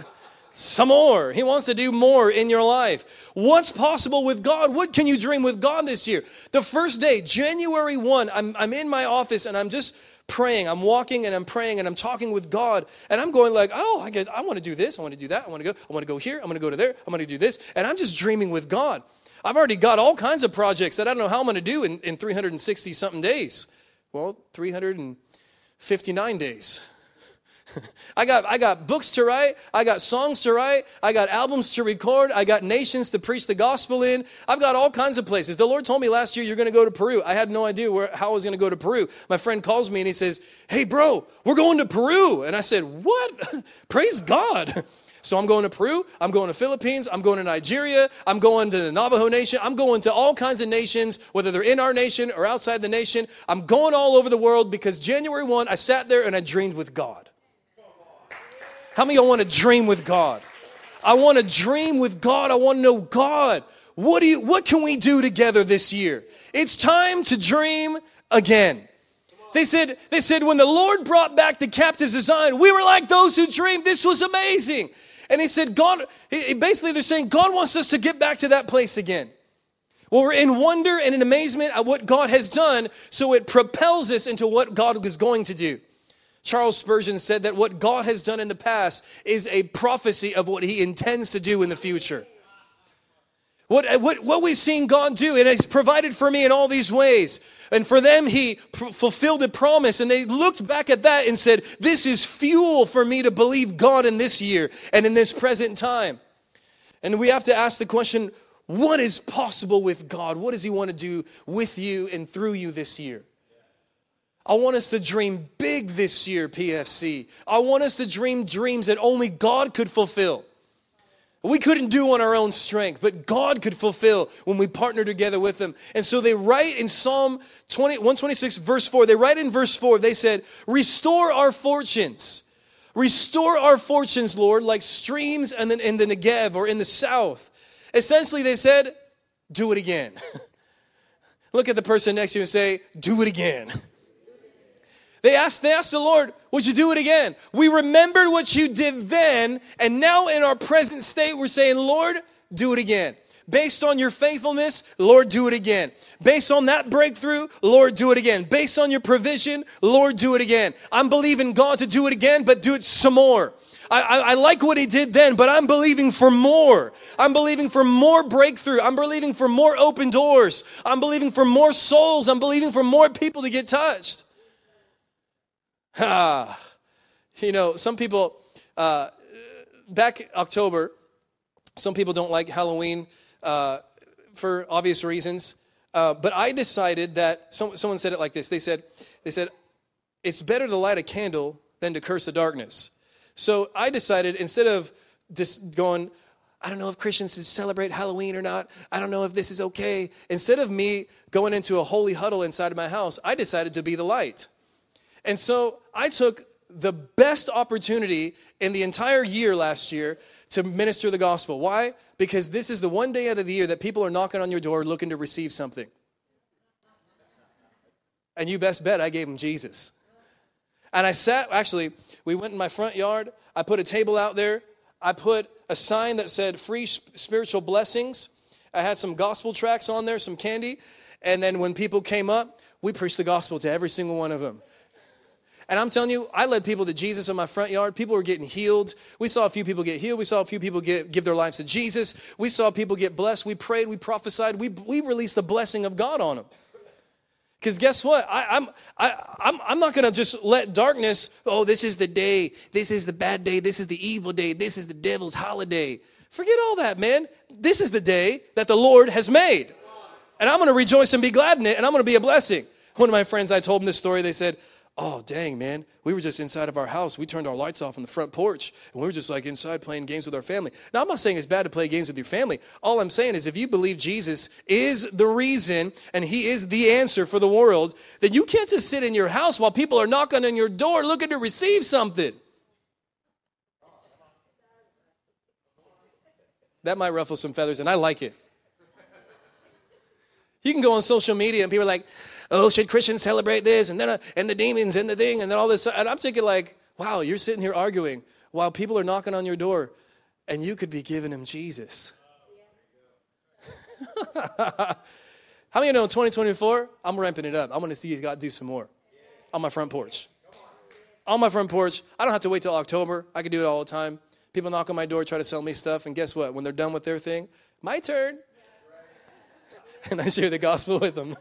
some more. He wants to do more in your life. What's possible with God? What can you dream with God this year? The first day, January 1, I'm in my office and I'm just praying. I'm walking and I'm praying and I'm talking with God. And I'm going like, oh, I want to do this. I want to do that. I want to go here. I'm going to go to there. I'm going to do this. And I'm just dreaming with God. I've already got all kinds of projects that I don't know how I'm going to do in 360 something days. Well, 359 days. I got books to write. I got songs to write. I got albums to record. I got nations to preach the gospel in. I've got all kinds of places. The Lord told me last year, you're going to go to Peru. I had no idea how I was going to go to Peru. My friend calls me and he says, hey, bro, we're going to Peru. And I said, what? Praise God. So I'm going to Peru. I'm going to Philippines. I'm going to Nigeria. I'm going to the Navajo Nation. I'm going to all kinds of nations, whether they're in our nation or outside the nation. I'm going all over the world because January 1, I sat there and I dreamed with God. How many of y'all want to dream with God? I want to dream with God. I want to know, God, what can we do together this year? It's time to dream again. They said when the Lord brought back the captives of Zion, we were like those who dreamed. This was amazing. And he said, basically they're saying God wants us to get back to that place again. Well, we're in wonder and in amazement at what God has done, so it propels us into what God is going to do. Charles Spurgeon said that what God has done in the past is a prophecy of what he intends to do in the future. What we've seen God do, and He's provided for me in all these ways. And for them, He fulfilled a promise. And they looked back at that and said, this is fuel for me to believe God in this year and in this present time. And we have to ask the question, what is possible with God? What does He want to do with you and through you this year? I want us to dream big this year, PFC. I want us to dream dreams that only God could fulfill. We couldn't do on our own strength, but God could fulfill when we partner together with Him. And so they write in Psalm 126, verse 4, they write in verse 4, they said, restore our fortunes. Restore our fortunes, Lord, like streams in the Negev or in the south. Essentially, they said, do it again. Look at the person next to you and say, do it again. They asked the Lord, would you do it again? We remembered what you did then, and now in our present state, we're saying, Lord, do it again. Based on your faithfulness, Lord, do it again. Based on that breakthrough, Lord, do it again. Based on your provision, Lord, do it again. I'm believing God to do it again, but do it some more. I like what He did then, but I'm believing for more. I'm believing for more breakthrough. I'm believing for more open doors. I'm believing for more souls. I'm believing for more people to get touched. Some people, back October, some people don't like Halloween for obvious reasons. But I decided that, someone said it like this. They said, it's better to light a candle than to curse the darkness. So I decided, instead of just going, I don't know if Christians should celebrate Halloween or not. I don't know if this is okay. Instead of me going into a holy huddle inside of my house, I decided to be the light. And so I took the best opportunity in the entire year last year to minister the gospel. Why? Because this is the one day out of the year that people are knocking on your door looking to receive something. And you best bet I gave them Jesus. And we went in my front yard. I put a table out there. I put a sign that said free spiritual blessings. I had some gospel tracts on there, some candy. And then when people came up, we preached the gospel to every single one of them. And I'm telling you, I led people to Jesus in my front yard. People were getting healed. We saw a few people get healed. We saw a few people give their lives to Jesus. We saw people get blessed. We prayed. We prophesied. We released the blessing of God on them. Because guess what? I'm not going to just let darkness, this is the day. This is the bad day. This is the evil day. This is the devil's holiday. Forget all that, man. This is the day that the Lord has made. And I'm going to rejoice and be glad in it. And I'm going to be a blessing. One of my friends, I told him this story. They said, oh, dang, man, we were just inside of our house. We turned our lights off on the front porch, and we were just like inside playing games with our family. Now, I'm not saying it's bad to play games with your family. All I'm saying is if you believe Jesus is the reason and He is the answer for the world, then you can't just sit in your house while people are knocking on your door looking to receive something. That might ruffle some feathers, and I like it. You can go on social media, and people are like, should Christians celebrate this? And then and the demons and the thing and then all this. And I'm thinking like, wow, you're sitting here arguing while people are knocking on your door and you could be giving him Jesus. How many know in 2024, I'm ramping it up. I'm going to see God do some more on my front porch. On my front porch. I don't have to wait till October. I can do it all the time. People knock on my door, try to sell me stuff, and guess what? When they're done with their thing, my turn. And I share the gospel with them.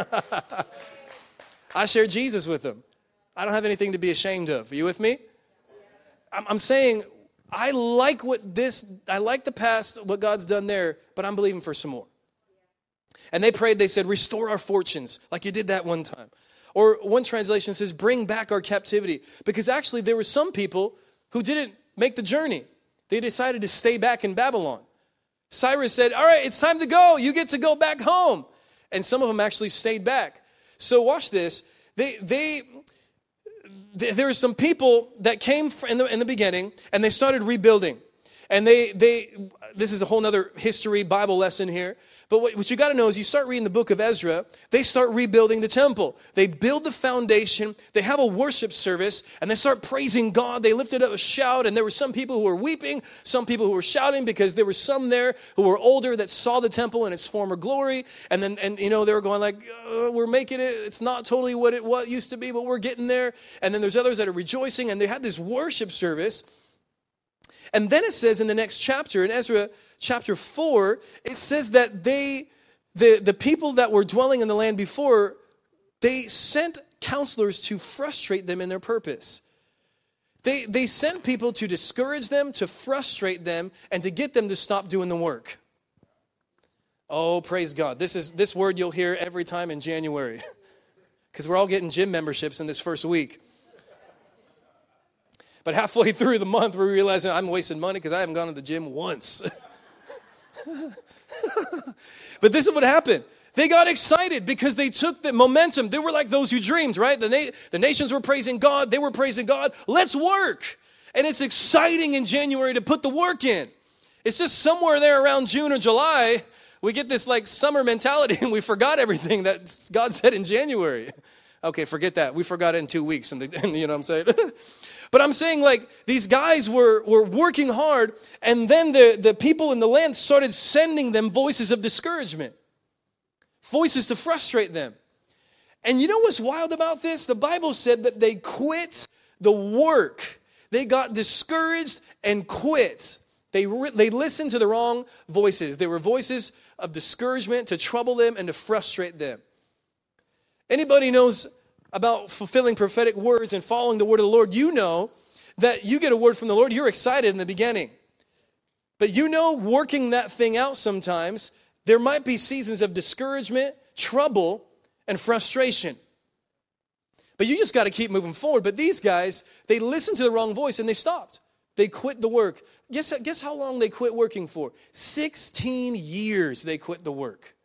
I share Jesus with them. I don't have anything to be ashamed of. Are you with me? I'm saying I like the past, what God's done there, but I'm believing for some more. And they prayed, they said, restore our fortunes, like you did that one time. Or one translation says, bring back our captivity. Because actually there were some people who didn't make the journey. They decided to stay back in Babylon. Cyrus said, all right, it's time to go. You get to go back home. And some of them actually stayed back. So watch this. There were some people that came in the beginning, and they started rebuilding. And this is a whole other history Bible lesson here. But what you got to know is you start reading the book of Ezra, they start rebuilding the temple. They build the foundation, they have a worship service, and they start praising God. They lifted up a shout, and there were some people who were weeping, some people who were shouting, because there were some there who were older that saw the temple in its former glory. And they were going like, we're making it, it's not totally what it used to be, but we're getting there. And then there's others that are rejoicing, and they had this worship service. And then it says in the next chapter, in Ezra chapter 4, it says that the people that were dwelling in the land before, they sent counselors to frustrate them in their purpose. They sent people to discourage them, to frustrate them, and to get them to stop doing the work. Oh, praise God. This word you'll hear every time in January. Because we're all getting gym memberships in this first week. But halfway through the month, we're realizing I'm wasting money because I haven't gone to the gym once. But this is what happened. They got excited because they took the momentum. They were like those who dreamed, right? The nations were praising God. They were praising God. Let's work. And it's exciting in January to put the work in. It's just somewhere there around June or July, we get this like summer mentality and we forgot everything that God said in January. Okay, forget that. We forgot it in 2 weeks. And you know what I'm saying? But I'm saying like these guys were working hard, and then the people in the land started sending them voices of discouragement, voices to frustrate them. And you know what's wild about this? The Bible said that they quit the work. They got discouraged and quit. They listened to the wrong voices. They were voices of discouragement to trouble them and to frustrate them. Anybody knows about fulfilling prophetic words and following the word of the Lord, you know that you get a word from the Lord, you're excited in the beginning. But you know, working that thing out sometimes, there might be seasons of discouragement, trouble, and frustration. But you just got to keep moving forward. But these guys, they listened to the wrong voice and they stopped. They quit the work. Guess how long they quit working for? 16 years they quit the work.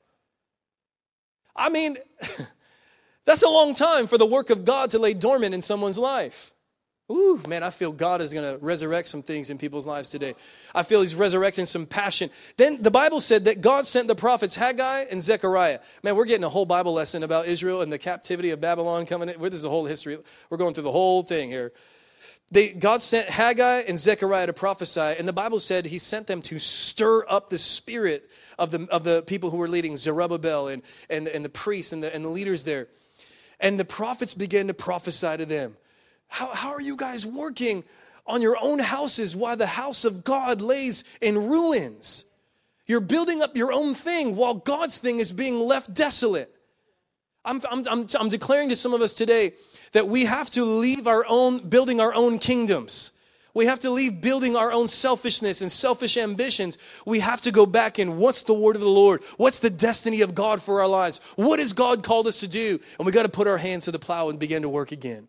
I mean, that's a long time for the work of God to lay dormant in someone's life. Ooh, man, I feel God is going to resurrect some things in people's lives today. I feel he's resurrecting some passion. Then the Bible said that God sent the prophets Haggai and Zechariah. Man, we're getting a whole Bible lesson about Israel and the captivity of Babylon coming in. This is a whole history. We're going through the whole thing here. God sent Haggai and Zechariah to prophesy, and the Bible said he sent them to stir up the spirit of the people who were leading, Zerubbabel and the priests and the leaders there. And the prophets began to prophesy to them. How are you guys working on your own houses while the house of God lays in ruins? You're building up your own thing while God's thing is being left desolate. I'm declaring to some of us today that we have to leave building our own kingdoms. We have to leave building our own selfishness and selfish ambitions. We have to go back in what's the word of the Lord? What's the destiny of God for our lives? What has God called us to do? And we got to put our hands to the plow and begin to work again.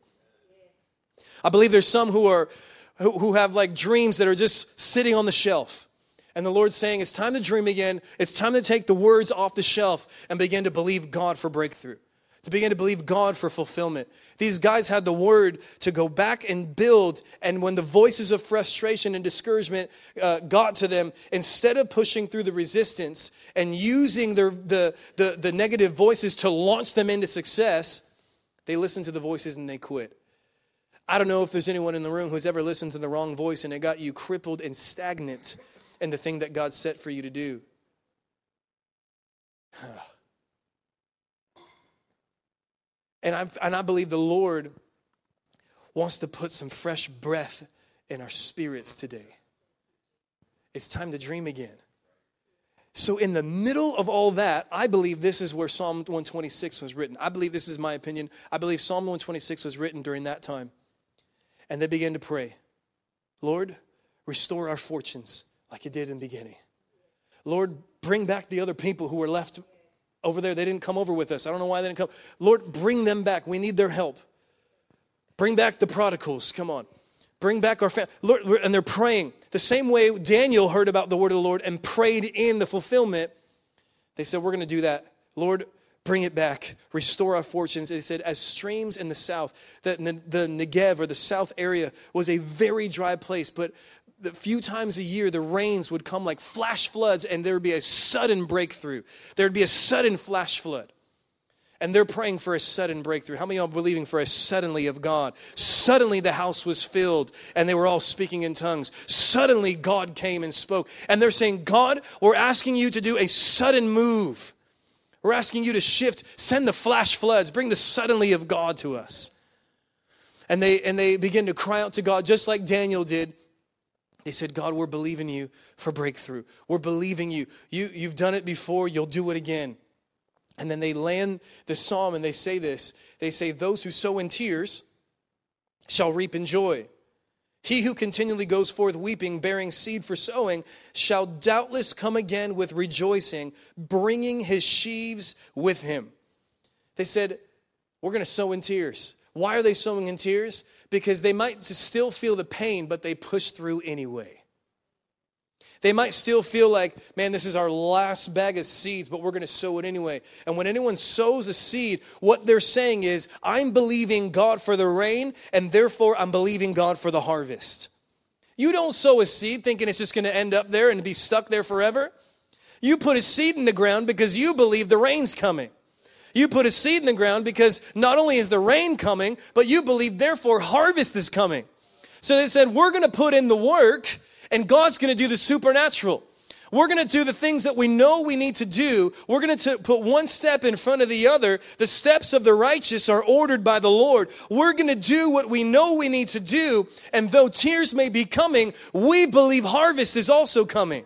I believe there's some who have like dreams that are just sitting on the shelf. And the Lord's saying, it's time to dream again. It's time to take the words off the shelf and begin to believe God for breakthrough. To begin to believe God for fulfillment. These guys had the word to go back and build, and when the voices of frustration and discouragement got to them, instead of pushing through the resistance and using the negative voices to launch them into success, they listened to the voices and they quit. I don't know if there's anyone in the room who's ever listened to the wrong voice and it got you crippled and stagnant in the thing that God set for you to do. And I believe the Lord wants to put some fresh breath in our spirits today. It's time to dream again. So in the middle of all that, I believe this is where Psalm 126 was written. I believe this is my opinion. I believe Psalm 126 was written during that time. And they began to pray, Lord, restore our fortunes like you did in the beginning. Lord, bring back the other people who were left over there. They didn't come over with us. I don't know why they didn't come. Lord, bring them back. We need their help. Bring back the prodigals. Come on. Bring back our family. Lord, and they're praying. The same way Daniel heard about the word of the Lord and prayed in the fulfillment, they said, we're going to do that. Lord, bring it back. Restore our fortunes. They said, as streams in the south, the Negev or the south area was a very dry place, but a few times a year, the rains would come like flash floods and there would be a sudden breakthrough. There would be a sudden flash flood. And they're praying for a sudden breakthrough. How many of y'all are believing for a suddenly of God? Suddenly the house was filled and they were all speaking in tongues. Suddenly God came and spoke. And they're saying, God, we're asking you to do a sudden move. We're asking you to shift, send the flash floods, bring the suddenly of God to us. And they begin to cry out to God just like Daniel did. They said, God, we're believing you for breakthrough. We're believing you. You've done it before, you'll do it again. And then they land the psalm and they say this. They say, those who sow in tears shall reap in joy. He who continually goes forth weeping, bearing seed for sowing, shall doubtless come again with rejoicing, bringing his sheaves with him. They said, we're going to sow in tears. Why are they sowing in tears? Because they might still feel the pain, but they push through anyway. They might still feel like, man, this is our last bag of seeds, but we're going to sow it anyway. And when anyone sows a seed, what they're saying is, I'm believing God for the rain, and therefore I'm believing God for the harvest. You don't sow a seed thinking it's just going to end up there and be stuck there forever. You put a seed in the ground because you believe the rain's coming. You put a seed in the ground because not only is the rain coming, but you believe, therefore, harvest is coming. So they said, we're going to put in the work, and God's going to do the supernatural. We're going to do the things that we know we need to do. We're going to put one step in front of the other. The steps of the righteous are ordered by the Lord. We're going to do what we know we need to do. And though tears may be coming, we believe harvest is also coming.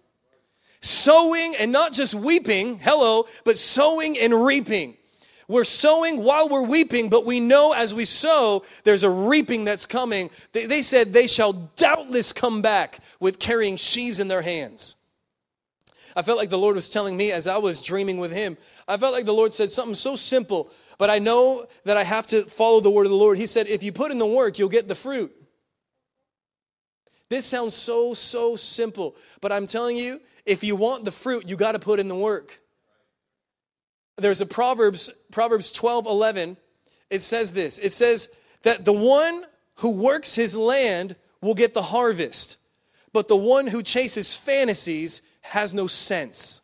Sowing and not just weeping, but sowing and reaping. We're sowing while we're weeping, but we know as we sow, there's a reaping that's coming. They said they shall doubtless come back with carrying sheaves in their hands. I felt like the Lord was telling me as I was dreaming with him, I felt like the Lord said something so simple, but I know that I have to follow the word of the Lord. He said, if you put in the work, you'll get the fruit. This sounds so simple, but I'm telling you, if you want the fruit, you got to put in the work. There's a Proverbs 12:11. It says this. It says that the one who works his land will get the harvest, but the one who chases fantasies has no sense.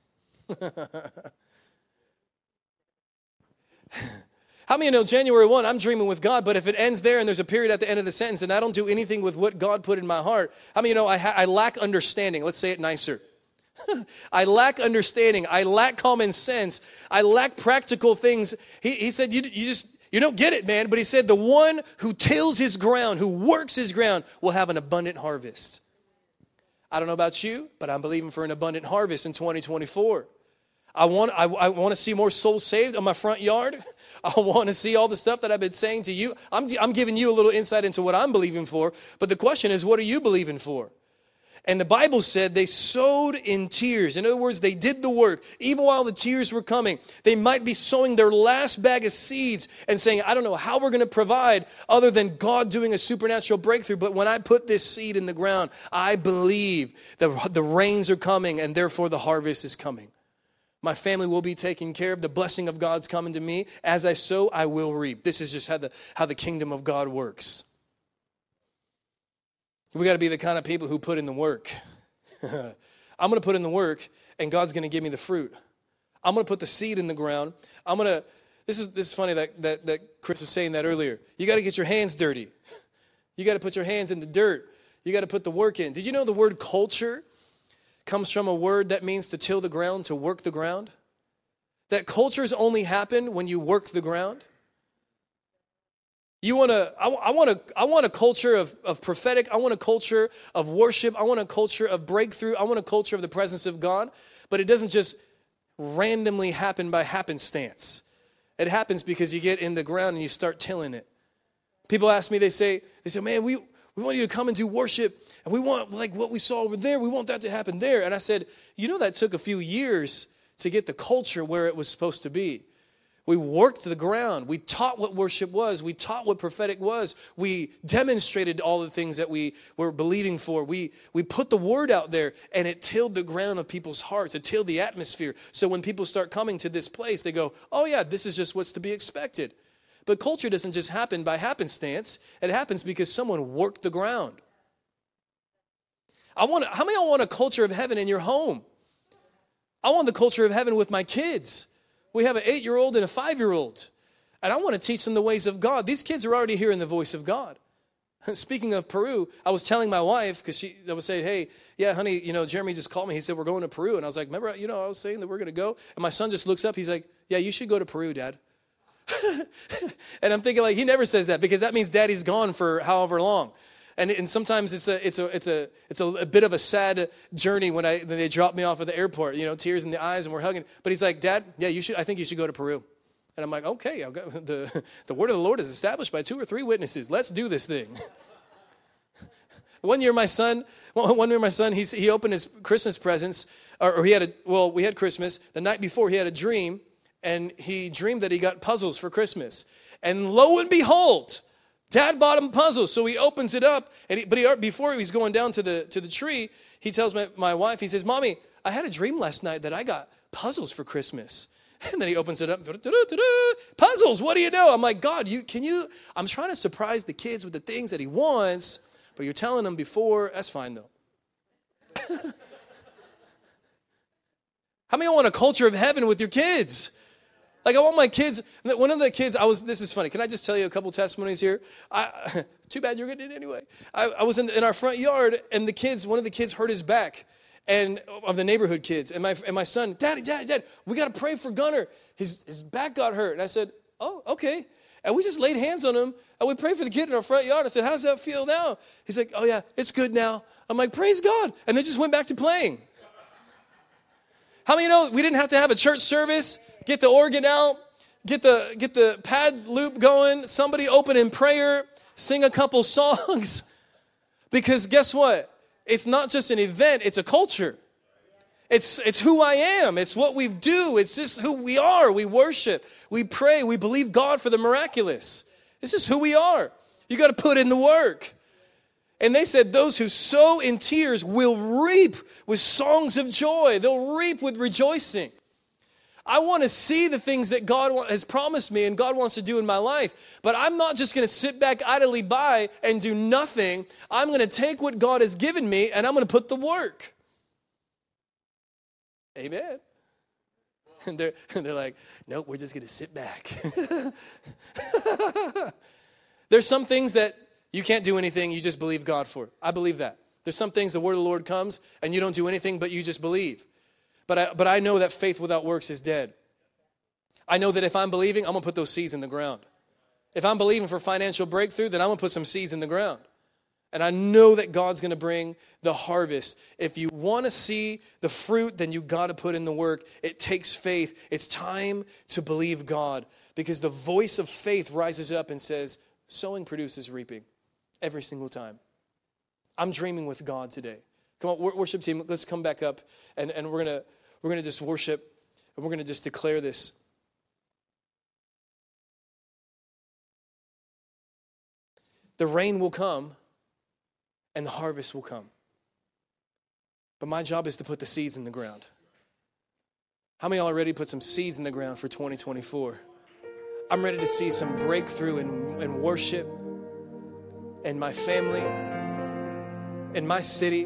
How many of you know January 1, I'm dreaming with God, but if it ends there and there's a period at the end of the sentence and I don't do anything with what God put in my heart, how many of you know I lack understanding? Let's say it nicer. I lack understanding. I lack common sense. I lack practical things. He said, you don't get it, man. But he said, the one who tills his ground, who works his ground, will have an abundant harvest. I don't know about you, but I'm believing for an abundant harvest in 2024. I want to see more souls saved on my front yard. I want to see all the stuff that I've been saying to you. I'm giving you a little insight into what I'm believing for. But the question is, what are you believing for? And the Bible said they sowed in tears. In other words, they did the work. Even while the tears were coming, they might be sowing their last bag of seeds and saying, I don't know how we're going to provide other than God doing a supernatural breakthrough. But when I put this seed in the ground, I believe the rains are coming and therefore the harvest is coming. My family will be taken care of. The blessing of God's coming to me. As I sow, I will reap. This is just how the kingdom of God works. We got to be the kind of people who put in the work. I'm going to put in the work, and God's going to give me the fruit. I'm going to put the seed in the ground. This is funny that Chris was saying that earlier. You got to get your hands dirty. You got to put your hands in the dirt. You got to put the work in. Did you know the word culture comes from a word that means to till the ground, to work the ground? That cultures only happen when you work the ground. I want a culture of prophetic. I want a culture of worship. I want a culture of breakthrough. I want a culture of the presence of God. But it doesn't just randomly happen by happenstance. It happens because you get in the ground and you start tilling it. People ask me, they say, man, we want you to come and do worship. And we want, like what we saw over there, we want that to happen there. And I said, that took a few years to get the culture where it was supposed to be. We worked the ground. We taught what worship was. We taught what prophetic was. We demonstrated all the things that we were believing for. We put the word out there, and it tilled the ground of people's hearts. It tilled the atmosphere. So when people start coming to this place, they go, oh yeah, this is just what's to be expected. But culture doesn't just happen by happenstance. It happens because someone worked the ground. How many of y'all want a culture of heaven in your home? I want the culture of heaven with my kids. We have an 8-year-old and a 5-year-old. And I want to teach them the ways of God. These kids are already hearing the voice of God. Speaking of Peru, I was telling my wife, because I was saying, hey, yeah, honey, Jeremy just called me. He said, we're going to Peru. And I was like, remember, I was saying that we're going to go. And my son just looks up. He's like, yeah, you should go to Peru, Dad. And I'm thinking, like, he never says that because that means Daddy's gone for however long. And sometimes it's a bit of a sad journey when they drop me off at the airport, tears in the eyes and we're hugging. But he's like, Dad, yeah, I think you should go to Peru. And I'm like, okay, I've got the word of the Lord is established by 2 or 3 witnesses. Let's do this thing. One year my son, he opened his Christmas presents, or we had Christmas. The night before he had a dream, and he dreamed that he got puzzles for Christmas. And lo and behold, Dad bought him puzzles, so he opens it up, before he's going down to the tree, he tells my wife, he says, Mommy, I had a dream last night that I got puzzles for Christmas. And then he opens it up, puzzles, what do you know? I'm like, God, I'm trying to surprise the kids with the things that he wants, but you're telling them before, that's fine though. How many of you want a culture of heaven with your kids? Like I want my kids, one of the kids, this is funny. Can I just tell you a couple testimonies here? Too bad you're getting it anyway. I was in our front yard and one of the kids hurt his back and of the neighborhood kids. And my son, Dad, we got to pray for Gunner. His back got hurt. And I said, oh, okay. And we just laid hands on him and we prayed for the kid in our front yard. I said, how does that feel now? He's like, oh yeah, it's good now. I'm like, praise God. And they just went back to playing. How many know we didn't have to have a church service? Get the organ out, get the pad loop going, somebody open in prayer, sing a couple songs. Because guess what? It's not just an event, it's a culture. It's who I am. It's what we do. It's just who we are. We worship, we pray, we believe God for the miraculous. This is who we are. You got to put in the work. And they said those who sow in tears will reap with songs of joy. They'll reap with rejoicing. I want to see the things that God has promised me and God wants to do in my life. But I'm not just going to sit back idly by and do nothing. I'm going to take what God has given me and I'm going to put the work. Amen. And they're like, nope, we're just going to sit back. There's some things that you can't do anything, you just believe God for. I believe that. There's some things the word of the Lord comes and you don't do anything, but you just believe. But I know that faith without works is dead. I know that if I'm believing, I'm going to put those seeds in the ground. If I'm believing for financial breakthrough, then I'm going to put some seeds in the ground. And I know that God's going to bring the harvest. If you want to see the fruit, then you got to put in the work. It takes faith. It's time to believe God because the voice of faith rises up and says, sowing produces reaping every single time. I'm dreaming with God today. Come on, worship team, let's come back up and we're going to just worship and we're going to just declare this. The rain will come and the harvest will come. But my job is to put the seeds in the ground. How many of y'all already put some seeds in the ground for 2024? I'm ready to see some breakthrough in worship in my family, in my city.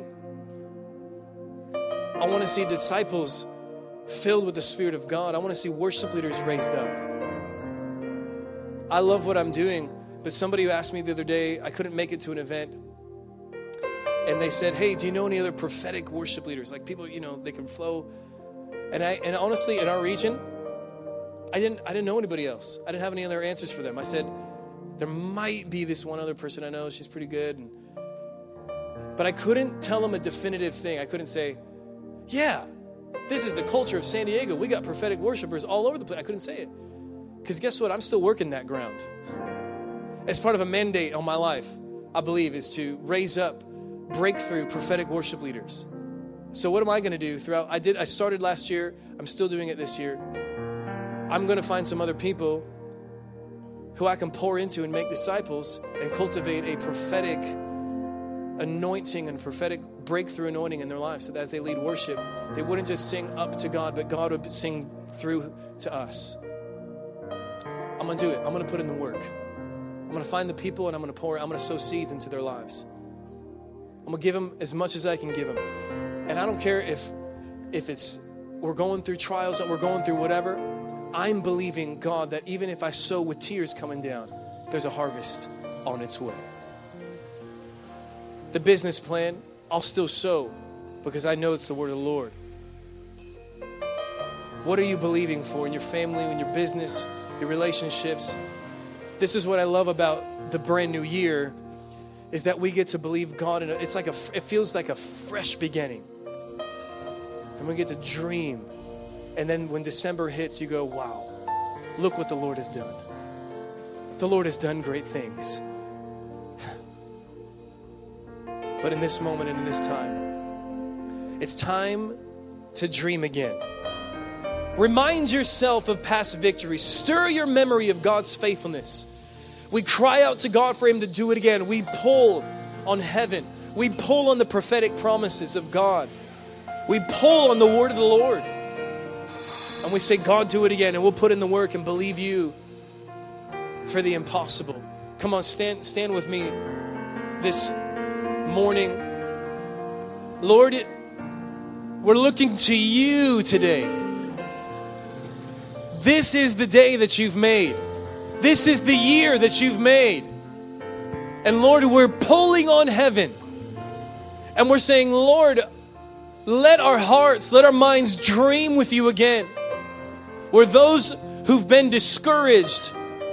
I want to see disciples filled with the Spirit of God. I want to see worship leaders raised up. I love what I'm doing But somebody who asked me the other day, I couldn't make it to an event, and they said, hey, do you know any other prophetic worship leaders? Like people, they can flow. And honestly, in our region, I didn't know anybody else. I didn't have any other answers for them. I said, there might be this one other person I know. She's pretty good. But I couldn't tell them a definitive thing. I couldn't say, yeah, this is the culture of San Diego. We got prophetic worshipers all over the place. I couldn't say it. Because guess what? I'm still working that ground. As part of a mandate on my life, I believe, is to raise up breakthrough prophetic worship leaders. So what am I going to do throughout? I started last year. I'm still doing it this year. I'm going to find some other people who I can pour into and make disciples and cultivate a prophetic anointing and prophetic breakthrough anointing in their lives, so that as they lead worship, they wouldn't just sing up to God, but God would sing through to us. I'm going to do it. I'm going to put in the work. I'm going to find the people, and I'm going to sow seeds into their lives. I'm going to give them as much as I can give them. And I don't care if it's we're going through trials, that we're going through whatever. I'm believing God that even if I sow with tears coming down, there's a harvest on its way. The business plan, I'll still sow because I know it's the word of the Lord. What are you believing for in your family, in your business, your relationships? This is what I love about the brand new year, is that we get to believe God, and it feels like a fresh beginning. And we get to dream. And then when December hits, you go, wow, look what the Lord has done. The Lord has done great things. But in this moment and in this time, it's time to dream again. Remind yourself of past victories. Stir your memory of God's faithfulness. We cry out to God for Him to do it again. We pull on heaven. We pull on the prophetic promises of God. We pull on the word of the Lord. And we say, God, do it again. And we'll put in the work and believe you for the impossible. Come on, stand with me this morning. Lord, we're looking to you today. This is the day that you've made. This is the year that you've made. And Lord, we're pulling on heaven. And we're saying, Lord, let our hearts, let our minds dream with you again. Where those who've been discouraged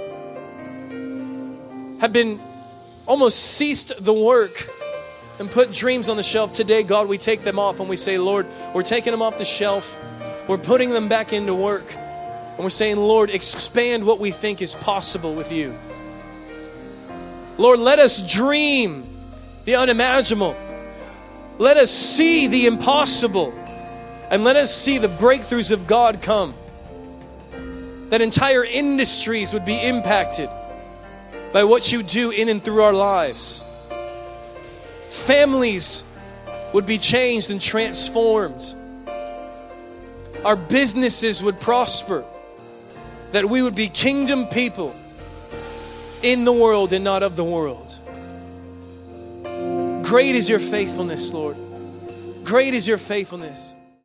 have been almost ceased the work and put dreams on the shelf. Today, God, we take them off and we say, Lord, we're taking them off the shelf. We're putting them back into work. And we're saying, Lord, expand what we think is possible with you. Lord, let us dream the unimaginable. Let us see the impossible. And let us see the breakthroughs of God come. That entire industries would be impacted by what you do in and through our lives. Families would be changed and transformed. Our businesses would prosper. That we would be kingdom people in the world and not of the world. Great is your faithfulness, Lord. Great is your faithfulness.